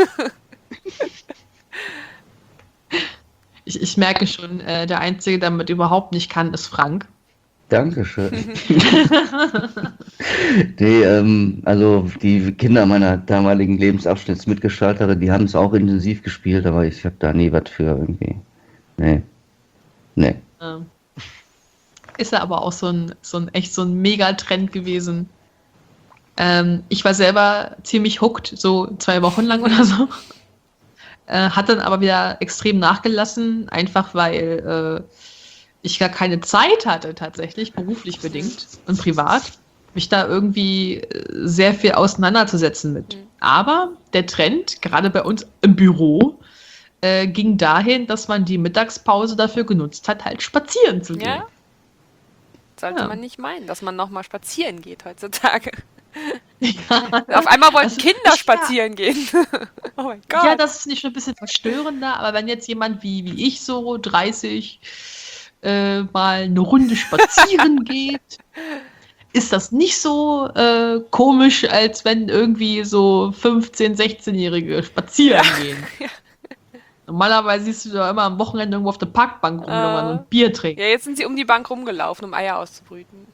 Speaker 3: Ich merke schon, der Einzige, der damit überhaupt nicht kann, ist Frank.
Speaker 4: Dankeschön. Also die Kinder meiner damaligen Lebensabschnittsmitgestalterin, die haben es auch intensiv gespielt, aber ich habe da nie was für irgendwie. Nee.
Speaker 3: Ist ja aber auch so ein Megatrend gewesen. Ich war selber ziemlich hooked, so 2 Wochen lang oder so. Hat dann aber wieder extrem nachgelassen, einfach weil ich gar keine Zeit hatte, tatsächlich, beruflich bedingt und privat, mich da irgendwie sehr viel auseinanderzusetzen mit. Aber der Trend, gerade bei uns im Büro, ging dahin, dass man die Mittagspause dafür genutzt hat, halt spazieren zu gehen.
Speaker 5: Ja? Sollte
Speaker 3: Ja.
Speaker 5: man nicht meinen, dass man nochmal spazieren geht heutzutage. Auf einmal wollten
Speaker 3: Also,
Speaker 5: Kinder
Speaker 3: ja.
Speaker 5: spazieren gehen. Oh mein Gott.
Speaker 3: Ja, das ist nicht schon ein bisschen verstörender, aber wenn jetzt jemand wie ich so 30 mal eine Runde spazieren geht, ist das nicht so komisch, als wenn irgendwie so 15-, 16-Jährige spazieren gehen. Normalerweise siehst du da immer am Wochenende irgendwo auf der Parkbank rumlungern und Bier trinken.
Speaker 5: Ja, jetzt sind sie um die Bank rumgelaufen, um Eier auszubrüten.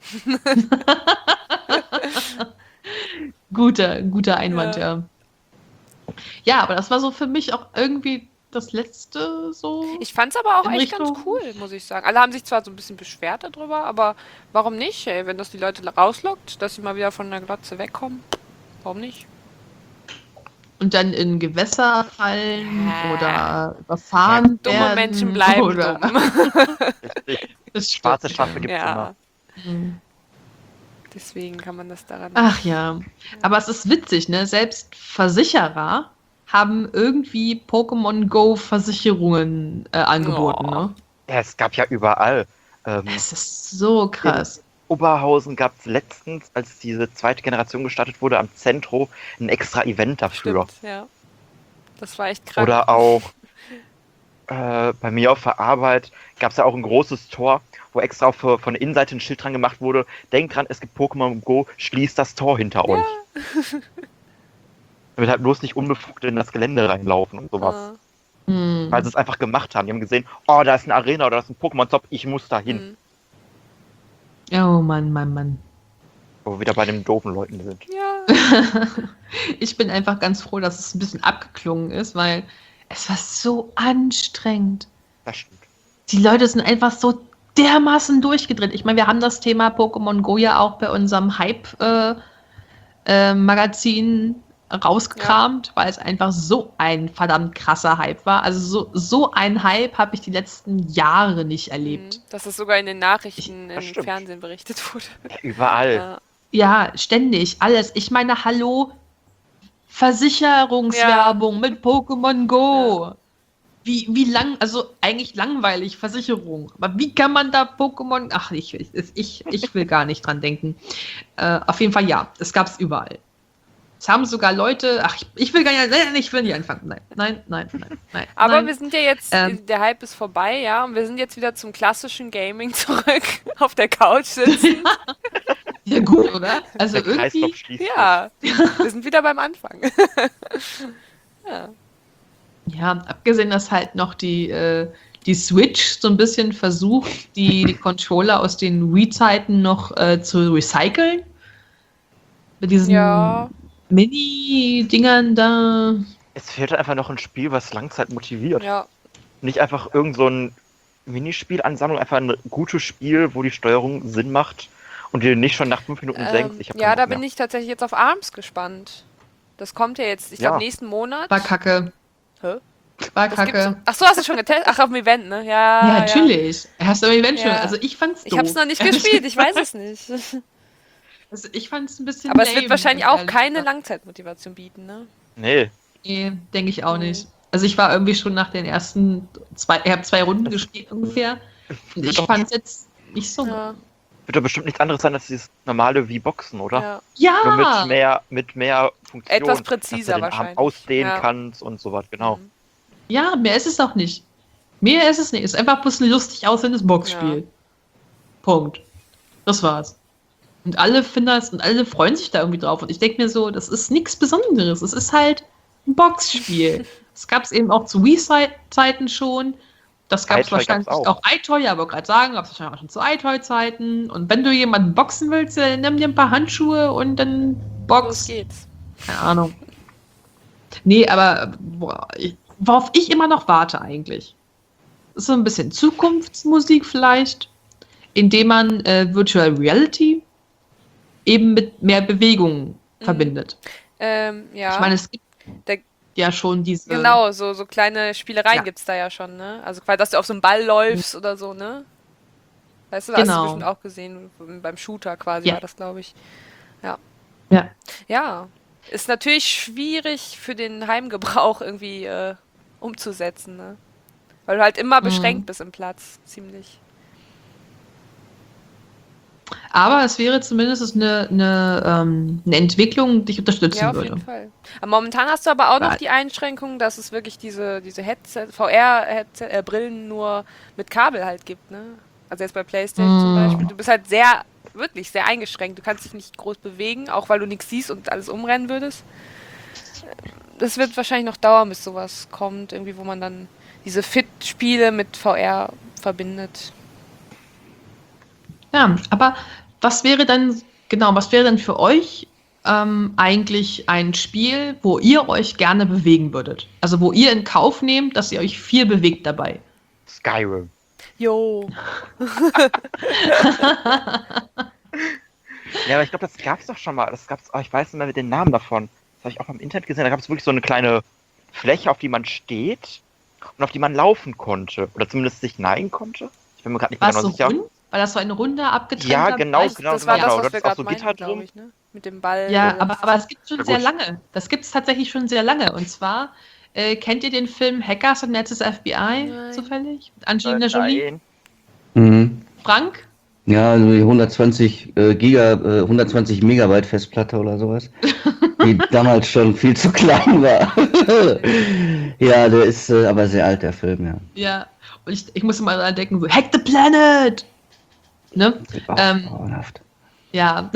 Speaker 3: Guter Einwand,
Speaker 5: Ja.
Speaker 3: ja. Ja, aber das war so für mich auch irgendwie das letzte so.
Speaker 5: Ich fand's aber auch
Speaker 3: In
Speaker 5: echt ganz
Speaker 3: Richtung-
Speaker 5: cool, muss ich sagen. Alle haben sich zwar so ein bisschen beschwert darüber, aber warum nicht, ey? Wenn das die Leute rauslockt, dass sie mal wieder von der Glotze wegkommen, warum nicht?
Speaker 3: Und dann in Gewässer fallen
Speaker 5: Ja.
Speaker 3: oder überfahren
Speaker 5: Dumme
Speaker 3: werden.
Speaker 5: Menschen bleiben
Speaker 3: oder
Speaker 5: dumm.
Speaker 6: Richtig.
Speaker 3: Das
Speaker 6: Schwarze
Speaker 3: stimmt.
Speaker 6: Schafe gibt's
Speaker 5: Ja,
Speaker 6: immer.
Speaker 3: Mhm.
Speaker 5: deswegen kann man das daran.
Speaker 3: Ach ja. Aber es ist witzig, ne? Selbst Versicherer haben irgendwie Pokémon Go Versicherungen angeboten,
Speaker 5: Oh.
Speaker 3: ne?
Speaker 6: Ja, es gab ja überall.
Speaker 3: Es ist so krass.
Speaker 6: Oberhausen gab es letztens, als diese zweite Generation gestartet wurde, am Zentro ein extra Event dafür.
Speaker 5: Stimmt, ja. Das war echt krank.
Speaker 6: Oder auch bei mir auf der Arbeit gab es ja auch ein großes Tor, wo extra von der Innenseite ein Schild dran gemacht wurde. Denkt dran, es gibt Pokémon Go, schließt das Tor hinter euch. Damit halt bloß nicht unbefugt in das Gelände reinlaufen und sowas.
Speaker 5: Ah,
Speaker 6: Weil sie es einfach gemacht haben. Die haben gesehen, oh, da ist eine Arena oder da ist ein Pokémon-Top, ich muss da hin.
Speaker 3: Oh Mann.
Speaker 6: Wo wir wieder bei den doofen Leuten sind.
Speaker 5: Ja.
Speaker 3: Ich bin einfach ganz froh, dass es ein bisschen abgeklungen ist, weil es war so anstrengend.
Speaker 6: Das stimmt.
Speaker 3: Die Leute sind einfach so dermaßen durchgedreht. Ich meine, wir haben das Thema Pokémon Go ja auch bei unserem Hype-Magazin rausgekramt, weil es einfach so ein verdammt krasser Hype war. Also so ein Hype habe ich die letzten Jahre nicht erlebt.
Speaker 5: Dass es sogar in den Nachrichten
Speaker 6: das
Speaker 5: im
Speaker 6: stimmt.
Speaker 5: Fernsehen berichtet wurde.
Speaker 6: Ja, überall.
Speaker 5: Ja.
Speaker 3: Ja, ständig, alles. Ich meine, hallo, Versicherungswerbung mit Pokémon Go. Wie lang, also eigentlich langweilig, Versicherung. Aber wie kann man da Pokémon. Ach, ich will gar nicht dran denken. Auf jeden Fall ja, es gab es überall. Es haben sogar Leute. Ach, ich will gar nicht. Nein, ich will nicht anfangen. Nein.
Speaker 5: Aber
Speaker 3: nein.
Speaker 5: wir sind ja jetzt, der Hype ist vorbei, ja, und wir sind jetzt wieder zum klassischen Gaming zurück, auf der Couch sitzen.
Speaker 3: Ja, gut, oder? Also
Speaker 6: Der Kreislauf
Speaker 3: irgendwie.
Speaker 6: schließt
Speaker 5: Ja, wir sind wieder beim Anfang.
Speaker 3: Ja, abgesehen, dass halt noch die Switch so ein bisschen versucht, die Controller aus den Wii-Zeiten noch zu recyceln. Mit diesen
Speaker 5: Ja.
Speaker 3: Mini-Dingern da.
Speaker 6: Es fehlt einfach noch ein Spiel, was Langzeit motiviert.
Speaker 5: Ja,
Speaker 6: Nicht einfach irgend so ein Minispielansammlung, einfach ein gutes Spiel, wo die Steuerung Sinn macht und du nicht schon nach 5 Minuten denkst, ich hab
Speaker 5: ja,
Speaker 6: keinen
Speaker 5: da
Speaker 6: Bock mehr.
Speaker 5: bin ich tatsächlich jetzt auf ARMS gespannt. Das kommt ja jetzt, ich glaube,
Speaker 6: Ja.
Speaker 5: nächsten Monat.
Speaker 3: War kacke.
Speaker 5: Hä?
Speaker 3: War
Speaker 5: Das gibt's.
Speaker 3: kacke.
Speaker 5: Ach so, hast du schon getestet? Ach, auf dem Event, ne? Ja,
Speaker 3: Ja, natürlich. Hast du im Event schon.
Speaker 5: Ja.
Speaker 3: Also ich fand's doof.
Speaker 5: Ich hab's noch nicht gespielt, ich weiß es nicht.
Speaker 3: Also ich fand's ein bisschen
Speaker 5: Aber es
Speaker 3: lame,
Speaker 5: wird wahrscheinlich
Speaker 3: ganz
Speaker 5: auch
Speaker 3: ehrlich
Speaker 5: keine
Speaker 3: gesagt.
Speaker 5: Langzeitmotivation bieten, ne?
Speaker 6: Nee,
Speaker 3: Nee, denke ich auch nicht. Also ich war irgendwie schon nach den ersten ich habe 2 Runden gespielt ungefähr. Und ich fand's jetzt nicht so.
Speaker 5: Ja,
Speaker 6: wird doch bestimmt nichts anderes sein als dieses normale wie Boxen, oder?
Speaker 5: ja.
Speaker 6: Nur
Speaker 3: Ja!
Speaker 6: mit mehr Funktionen.
Speaker 5: Etwas präziser
Speaker 6: dass du den Arm
Speaker 5: wahrscheinlich.
Speaker 6: ausdehnen
Speaker 5: Ja.
Speaker 6: kannst und sowas, genau.
Speaker 5: Mhm.
Speaker 3: Ja, mehr ist es auch nicht. Mehr ist es nicht. Es ist einfach bloß ein lustig aussehendes Boxspiel. Punkt. Das war's. Und alle finden das und alle freuen sich da irgendwie drauf. Und ich denke mir so, das ist nichts Besonderes. Es ist halt ein Boxspiel. Das gab es eben auch zu Wii-Zeiten schon. Das gab es
Speaker 6: iToy
Speaker 3: wahrscheinlich
Speaker 6: gab's
Speaker 3: auch iToy, ja, wollte gerade sagen, gab es wahrscheinlich auch schon zu iToy-Zeiten. Und wenn du jemanden boxen willst, nimm dir ein paar Handschuhe und dann
Speaker 5: Los
Speaker 3: box.
Speaker 5: geht's.
Speaker 3: Keine Ahnung. Nee, aber worauf ich immer noch warte eigentlich, ist so ein bisschen Zukunftsmusik vielleicht, indem man Virtual Reality eben mit mehr Bewegung verbindet.
Speaker 5: Ja.
Speaker 3: Ich meine, es gibt
Speaker 5: Der-
Speaker 3: ja schon diese...
Speaker 5: Genau, so kleine Spielereien
Speaker 3: Ja.
Speaker 5: gibt's da ja schon, ne? Also quasi, dass du auf so einen Ball läufst oder so, ne? Weißt du, das hast
Speaker 3: Genau.
Speaker 5: du bestimmt auch gesehen, beim Shooter quasi
Speaker 3: Ja.
Speaker 5: war das, glaube ich.
Speaker 3: Ja.
Speaker 5: Ja, ist natürlich schwierig für den Heimgebrauch irgendwie umzusetzen, ne? Weil du halt immer beschränkt bist im Platz, ziemlich.
Speaker 3: Aber es wäre zumindest eine Entwicklung, die ich unterstützen
Speaker 5: Ja, auf
Speaker 3: würde.
Speaker 5: jeden Fall. Aber momentan hast du aber auch noch
Speaker 3: Weil-
Speaker 5: die Einschränkung, dass es wirklich diese VR-Brillen nur mit Kabel halt gibt, ne? Also jetzt bei PlayStation zum Beispiel. Du bist halt wirklich sehr eingeschränkt. Du kannst dich nicht groß bewegen, auch weil du nichts siehst und alles umrennen würdest. Das wird wahrscheinlich noch dauern, bis sowas kommt, irgendwie, wo man dann diese Fit-Spiele mit VR verbindet.
Speaker 3: Ja, aber was wäre dann für euch eigentlich ein Spiel, wo ihr euch gerne bewegen würdet? Also wo ihr in Kauf nehmt, dass ihr euch viel bewegt dabei.
Speaker 6: Skyrim.
Speaker 5: Jo.
Speaker 6: Ja, aber ich glaube, das gab's doch schon mal. Ich weiß nicht mehr den Namen davon. Das habe ich auch mal im Internet gesehen. Da gab es wirklich so eine kleine Fläche, auf die man steht und auf die man laufen konnte. Oder zumindest sich neigen konnte. Ich bin mir gerade nicht mehr
Speaker 3: War es
Speaker 6: genau
Speaker 3: so
Speaker 6: sicher.
Speaker 3: rund? War das so ein runder, abgetrennter
Speaker 6: Ja, genau,
Speaker 3: Bereich?
Speaker 6: genau.
Speaker 5: Das war das,
Speaker 6: Du
Speaker 5: was wir
Speaker 6: hattest auch
Speaker 5: gerade
Speaker 6: so
Speaker 5: meinten,
Speaker 6: Gitter
Speaker 5: glaube
Speaker 6: drum.
Speaker 5: ich, ne? Mit dem Ball.
Speaker 3: Ja, aber es gibt schon
Speaker 6: Ja,
Speaker 3: sehr
Speaker 6: gut.
Speaker 3: lange. Das gibt es tatsächlich schon sehr lange. Und zwar, kennt ihr den Film Hackers und Netzes FBI
Speaker 5: Nein.
Speaker 3: zufällig? Mit Angelina Jolie?
Speaker 6: Nein.
Speaker 4: Mhm.
Speaker 3: Frank?
Speaker 4: Ja, also die 120 Megabyte Festplatte oder sowas, die damals schon viel zu klein war. Ja, der ist aber sehr alt, der Film, ja.
Speaker 3: Ja. Und ich muss immer daran denken, so, Hack the Planet! Ne?
Speaker 4: Grauenhaft.
Speaker 3: Ja.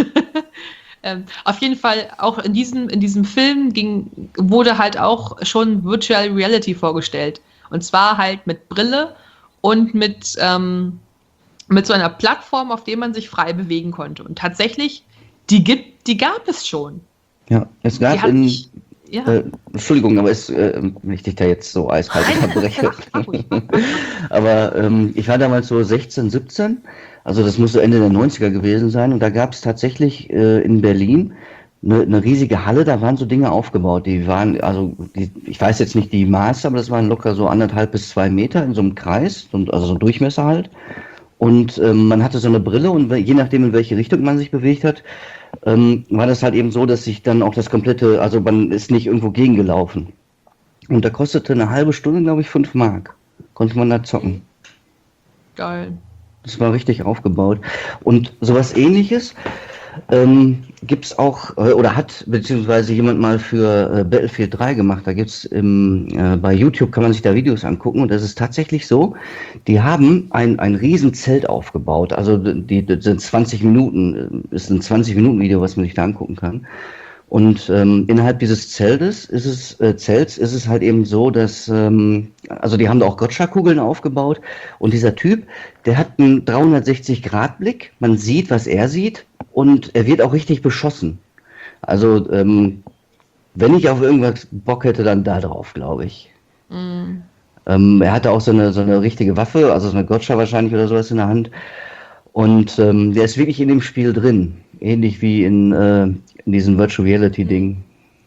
Speaker 3: Auf jeden Fall, auch in diesem Film wurde halt auch schon Virtual Reality vorgestellt. Und zwar halt mit Brille und mit so einer Plattform, auf der man sich frei bewegen konnte. Und tatsächlich, die gab es schon.
Speaker 4: Ja, es
Speaker 3: Die
Speaker 4: gab
Speaker 3: hat nicht, ja.
Speaker 4: Entschuldigung, aber wenn ich dich da jetzt so eiskalt unterbreche.
Speaker 3: Mach ruhig.
Speaker 4: Aber ich war damals so 16, 17, also das muss so Ende der 90er gewesen sein. Und da gab es tatsächlich in Berlin eine riesige Halle, da waren so Dinge aufgebaut. Die waren, ich weiß jetzt nicht die Maße, aber das waren locker so 1,5 bis 2 Meter in so einem Kreis, also so ein Durchmesser halt. Und man hatte so eine Brille und je nachdem, in welche Richtung man sich bewegt hat, war das halt eben so, dass sich dann auch das komplette, also man ist nicht irgendwo gegengelaufen. Und da kostete eine halbe Stunde, glaube ich, 5 Mark. Konnte man da zocken.
Speaker 3: Geil.
Speaker 4: Das war richtig aufgebaut. Und sowas Ähnliches gibt es auch, oder hat beziehungsweise jemand mal für Battlefield 3 gemacht. Da gibt es bei YouTube, kann man sich da Videos angucken. Und das ist tatsächlich so, die haben ein riesen Zelt aufgebaut. Also das sind 20 Minuten, ist ein 20-Minuten-Video, was man sich da angucken kann. Und innerhalb dieses Zelts ist es halt eben so, dass, also die haben da auch Gotcha-Kugeln aufgebaut und dieser Typ, der hat einen 360-Grad-Blick, man sieht, was er sieht und er wird auch richtig beschossen. Also wenn ich auf irgendwas Bock hätte, dann da drauf, glaube ich. Er hatte auch so eine richtige Waffe, also so eine Gotcha wahrscheinlich oder sowas in der Hand. Und der ist wirklich in dem Spiel drin. Ähnlich wie in diesem Virtual Reality-Ding.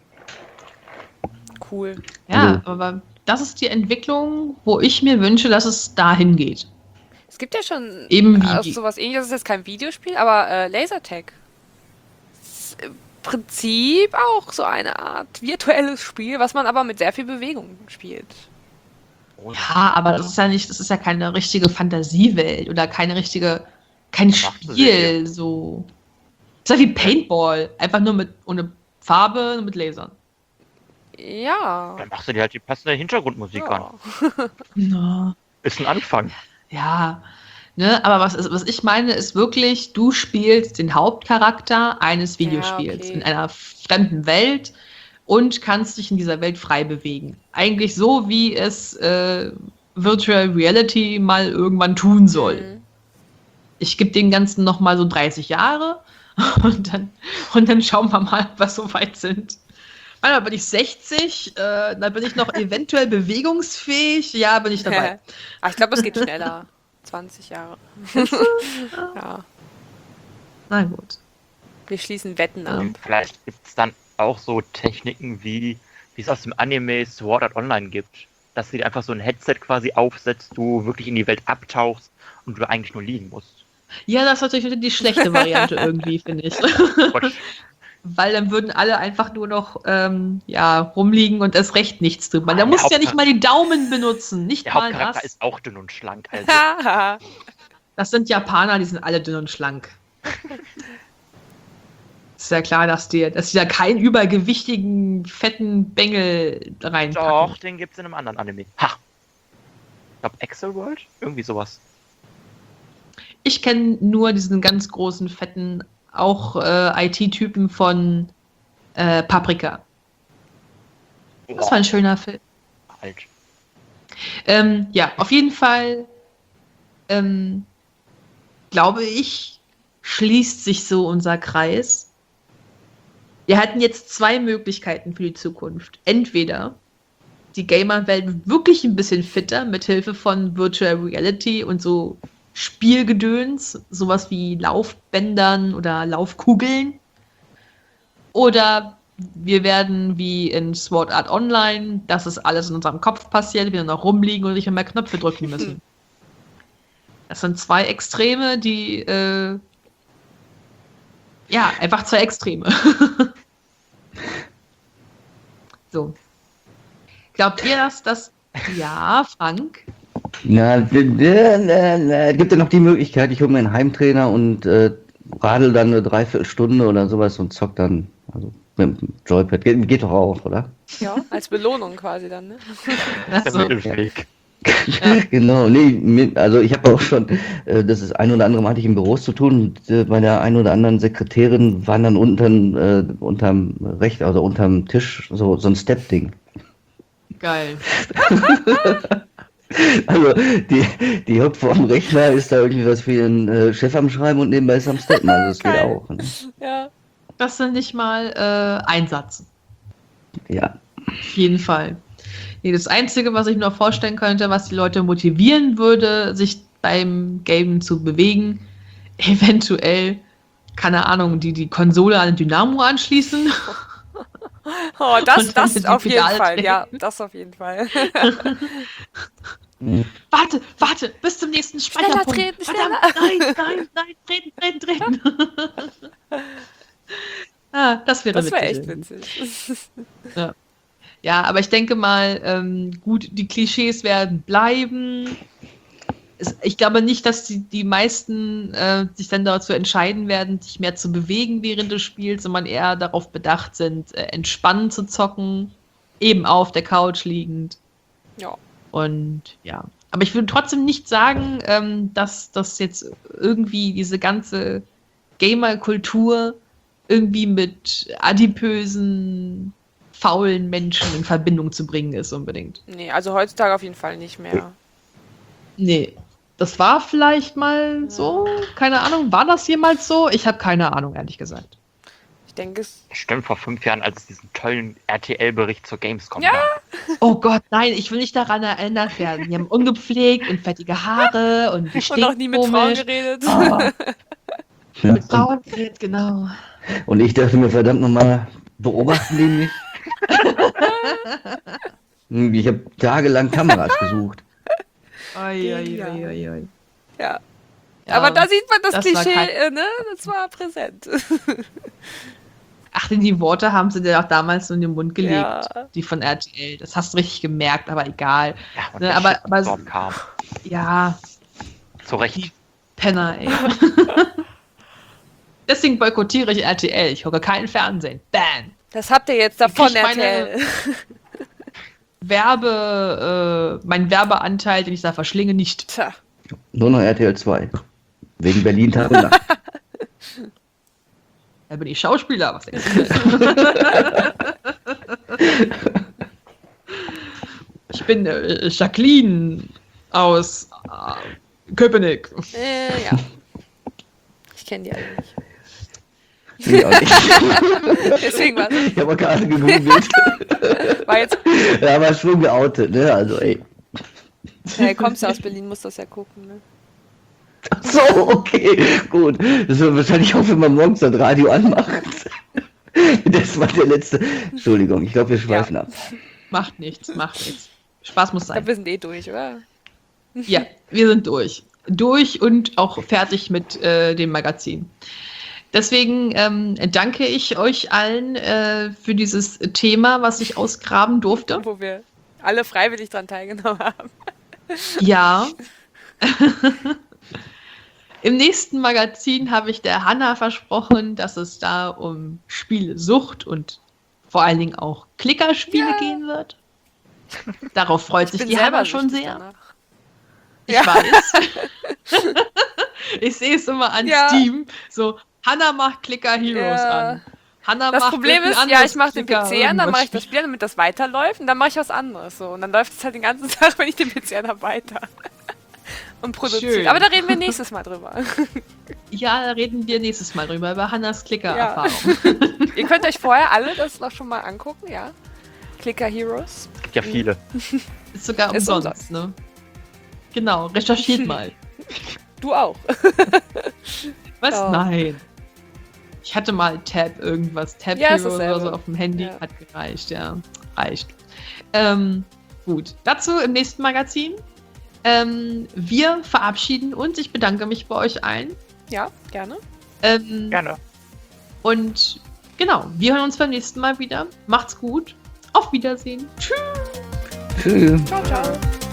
Speaker 5: Cool.
Speaker 3: Ja, aber das ist die Entwicklung, wo ich mir wünsche, dass es dahin geht.
Speaker 5: Es gibt ja schon
Speaker 3: Eben wie
Speaker 5: auch
Speaker 3: die-
Speaker 5: sowas ähnliches, das ist jetzt kein Videospiel, aber Lasertag. Ist im Prinzip auch so eine Art virtuelles Spiel, was man aber mit sehr viel Bewegung spielt.
Speaker 3: Ja, aber das ist ja keine richtige Fantasiewelt oder kein
Speaker 6: Macht sie
Speaker 3: Spiel, so. Das ist ja wie Paintball, einfach nur ohne Farbe, nur mit Lasern.
Speaker 5: Ja.
Speaker 6: Dann machst du dir halt die passende Hintergrundmusik an.
Speaker 3: Ja.
Speaker 6: Ist ein Anfang.
Speaker 3: Ja, ne, aber was ich meine, ist wirklich, du spielst den Hauptcharakter eines Videospiels
Speaker 5: okay.
Speaker 3: in einer fremden Welt und kannst dich in dieser Welt frei bewegen. Eigentlich so, wie es Virtual Reality mal irgendwann tun soll.
Speaker 5: Mhm.
Speaker 3: Ich gebe den Ganzen noch mal so 30 Jahre und dann schauen wir mal, ob wir so weit sind. Manchmal bin ich 60, dann bin ich noch eventuell bewegungsfähig. Ja, bin ich dabei.
Speaker 5: Ich glaube, es geht schneller. 20 Jahre. Ja.
Speaker 3: Na gut.
Speaker 5: Wir schließen Wetten ab.
Speaker 6: Vielleicht gibt es dann auch so Techniken, wie es aus dem Anime Sword Art Online gibt. Dass du dir einfach so ein Headset quasi aufsetzt, du wirklich in die Welt abtauchst und du eigentlich nur liegen musst.
Speaker 3: Ja, das ist natürlich die schlechte Variante irgendwie, finde ich.
Speaker 6: Quatsch.
Speaker 3: Weil dann würden alle einfach nur noch rumliegen und erst recht nichts tun. Da
Speaker 6: Der
Speaker 3: musst du ja nicht
Speaker 6: Hauptcharakter-
Speaker 3: mal die Daumen benutzen, nicht
Speaker 6: Der
Speaker 3: mal
Speaker 6: Hauptcharakter
Speaker 3: das.
Speaker 6: ist auch dünn und schlank. Also.
Speaker 3: Das sind Japaner, die sind alle dünn und schlank. Ist ja klar, dass die da keinen übergewichtigen, fetten Bengel reinpacken.
Speaker 6: Doch, den gibt's in einem anderen Anime. Ha! Ich glaube, Excel World? Irgendwie sowas.
Speaker 3: Ich kenne nur diesen ganz großen, fetten, auch IT-Typen von Paprika. Das war ein schöner Film.
Speaker 6: Alt.
Speaker 3: Ja, auf jeden Fall glaube ich, schließt sich so unser Kreis. Wir hatten jetzt 2 Möglichkeiten für die Zukunft. Entweder die Gamer-Welt wird wirklich ein bisschen fitter mit Hilfe von Virtual Reality und so Spielgedöns, sowas wie Laufbändern oder Laufkugeln. Oder wir werden wie in Sword Art Online, dass es alles in unserem Kopf passiert, wir noch rumliegen und nicht mehr Knöpfe drücken müssen. Das sind 2 Extreme, die einfach 2 Extreme. So. Glaubt ihr, dass das... Ja, Frank?
Speaker 4: Na, gibt ja noch die Möglichkeit, ich hole mir einen Heimtrainer und radel dann eine Dreiviertelstunde oder sowas und zock dann, also mit dem Joypad. Geht doch auch, oder?
Speaker 5: Ja, als Belohnung quasi dann, ne?
Speaker 6: Der Mittelweg.
Speaker 4: Genau, nee, also ich habe auch schon, das ist ein oder andere Mal hatte ich in Büros zu tun, und, bei der einen oder anderen Sekretärin waren dann unterm Tisch so ein Step-Ding.
Speaker 3: Geil.
Speaker 4: Also die hoppt vor dem Rechner, ist da irgendwie was für ihren Chef am Schreiben und nebenbei ist am Steppen, also das geht auch. Ne?
Speaker 5: Ja.
Speaker 3: Das sind nicht mal Einsätze.
Speaker 4: Ja.
Speaker 3: Auf jeden Fall. Nee, das Einzige, was ich mir noch vorstellen könnte, was die Leute motivieren würde, sich beim Game zu bewegen, eventuell, keine Ahnung, die Konsole an den Dynamo anschließen.
Speaker 5: Oh, das
Speaker 3: die
Speaker 5: auf jeden
Speaker 3: Pedale
Speaker 5: Fall.
Speaker 3: treten.
Speaker 5: Ja, das auf jeden Fall.
Speaker 3: Warte, bis zum nächsten Speicherpunkt.
Speaker 5: Treten,
Speaker 3: Verdammt, nein, treten. Das wäre
Speaker 5: Das wäre
Speaker 3: witzig.
Speaker 5: echt witzig.
Speaker 3: Ja, aber ich denke mal, gut, die Klischees werden bleiben. Ich glaube nicht, dass die meisten sich dann dazu entscheiden werden, sich mehr zu bewegen während des Spiels, sondern eher darauf bedacht sind, entspannt zu zocken, eben auf der Couch liegend.
Speaker 5: Ja.
Speaker 3: Und ja, aber ich würde trotzdem nicht sagen, dass das jetzt irgendwie diese ganze Gamer-Kultur irgendwie mit adipösen, faulen Menschen in Verbindung zu bringen ist unbedingt.
Speaker 5: Nee, also heutzutage auf jeden Fall nicht mehr.
Speaker 3: Nee, das war vielleicht mal so, keine Ahnung, war das jemals so? Ich habe keine Ahnung, ehrlich gesagt.
Speaker 5: Ich denke es.
Speaker 6: Stimmt, vor 5 Jahren, als es diesen tollen RTL-Bericht zur Gamescom
Speaker 5: Ja.
Speaker 6: gab.
Speaker 3: Oh Gott, nein, ich will nicht daran erinnert werden. Die haben ungepflegt und fettige Haare und die
Speaker 5: Und noch nie mit Frauen
Speaker 3: komisch.
Speaker 5: geredet.
Speaker 4: Ja.
Speaker 3: Mit Frauen geredet, genau.
Speaker 4: Und ich dachte mir, verdammt nochmal, beobachten die mich? Ich habe tagelang Kameras gesucht.
Speaker 3: Oi.
Speaker 5: Ja. Aber da sieht man das
Speaker 3: das war
Speaker 5: Klischee, ne? Das war präsent.
Speaker 3: Ach, denn die Worte haben sie dir auch damals so in den Mund gelegt,
Speaker 5: Ja.
Speaker 3: die von RTL. Das hast du richtig gemerkt, aber egal.
Speaker 6: Ja, und
Speaker 3: Ne,
Speaker 6: der
Speaker 3: aber
Speaker 6: Shitstorm kam.
Speaker 3: ja,
Speaker 6: Zu Recht.
Speaker 3: Penner, ey. Deswegen boykottiere ich RTL. Ich gucke keinen Fernsehen. Ban.
Speaker 5: Das habt ihr jetzt davon,
Speaker 3: Ich meine-
Speaker 5: RTL.
Speaker 3: Mein Werbeanteil, den ich da verschlinge, nicht.
Speaker 5: Tja.
Speaker 4: Nur noch RTL 2. Wegen Berlin Tag und Nacht.
Speaker 3: Da bin ich Schauspieler. Was denkst du? Ich bin Jacqueline aus Köpenick.
Speaker 5: Ja. Ich kenne die alle nicht.
Speaker 4: Nee, auch nicht.
Speaker 5: Deswegen war
Speaker 4: Ich habe auch gerade gegoogelt.
Speaker 5: war jetzt.
Speaker 4: Ja, aber schon geoutet, ne? Also, ey.
Speaker 5: Ja, kommst du aus Berlin, musst das ja gucken, ne?
Speaker 4: Ach so, okay, gut. Das wird wahrscheinlich auch, wenn man morgens das Radio anmacht. Das war der letzte. Entschuldigung, ich glaube, wir schweifen ab.
Speaker 3: Macht nichts. Spaß muss
Speaker 5: Ich glaube,
Speaker 3: sein.
Speaker 5: wir sind eh durch, oder?
Speaker 3: Ja, wir sind durch. Durch und auch fertig mit dem Magazin. Deswegen danke ich euch allen für dieses Thema, was ich ausgraben durfte.
Speaker 5: Wo wir alle freiwillig dran teilgenommen haben.
Speaker 3: Ja. Im nächsten Magazin habe ich der Hanna versprochen, dass es da um Spielesucht und vor allen Dingen auch Klickerspiele gehen wird. Darauf freut sich die Hanna schon sehr.
Speaker 5: Danach.
Speaker 3: Ich
Speaker 5: Ja.
Speaker 3: weiß. Ich sehe es immer an Steam. So, Hanna macht Clicker Heroes an. Hanna
Speaker 5: Das
Speaker 3: macht
Speaker 5: Problem ist,
Speaker 3: irgendein
Speaker 5: ich mache den
Speaker 3: Clicker
Speaker 5: PC an, dann
Speaker 3: irgendwas
Speaker 5: mache ich das Spiel, damit das weiterläuft und dann mache ich was anderes. So. Und dann läuft es halt den ganzen Tag, wenn ich den PC an habe, weiter. Und produziert.
Speaker 3: Schön.
Speaker 5: Aber da reden wir nächstes Mal drüber.
Speaker 3: Ja, da reden wir nächstes Mal drüber, über Hannas Clicker-Erfahrung.
Speaker 5: Ihr könnt euch vorher alle das noch schon mal angucken, ja? Clicker Heroes.
Speaker 6: Es gibt ja viele.
Speaker 3: Ist sogar
Speaker 5: Ist
Speaker 3: umsonst, ne? Genau, recherchiert mal.
Speaker 5: Du auch.
Speaker 3: Was?
Speaker 5: Oh.
Speaker 3: Nein. Ich hatte mal Tab irgendwas. Tab
Speaker 5: Ja, ist
Speaker 3: Hero oder
Speaker 5: dasselbe.
Speaker 3: so auf dem Handy.
Speaker 5: Ja.
Speaker 3: Hat gereicht, ja. Reicht. Gut. Dazu im nächsten Magazin. Wir verabschieden uns. Ich bedanke mich bei euch allen.
Speaker 5: Ja, gerne.
Speaker 6: Gerne.
Speaker 3: Und genau, wir hören uns beim nächsten Mal wieder. Macht's gut. Auf Wiedersehen. Tschüss.
Speaker 4: Tschüss.
Speaker 5: Ciao, ciao.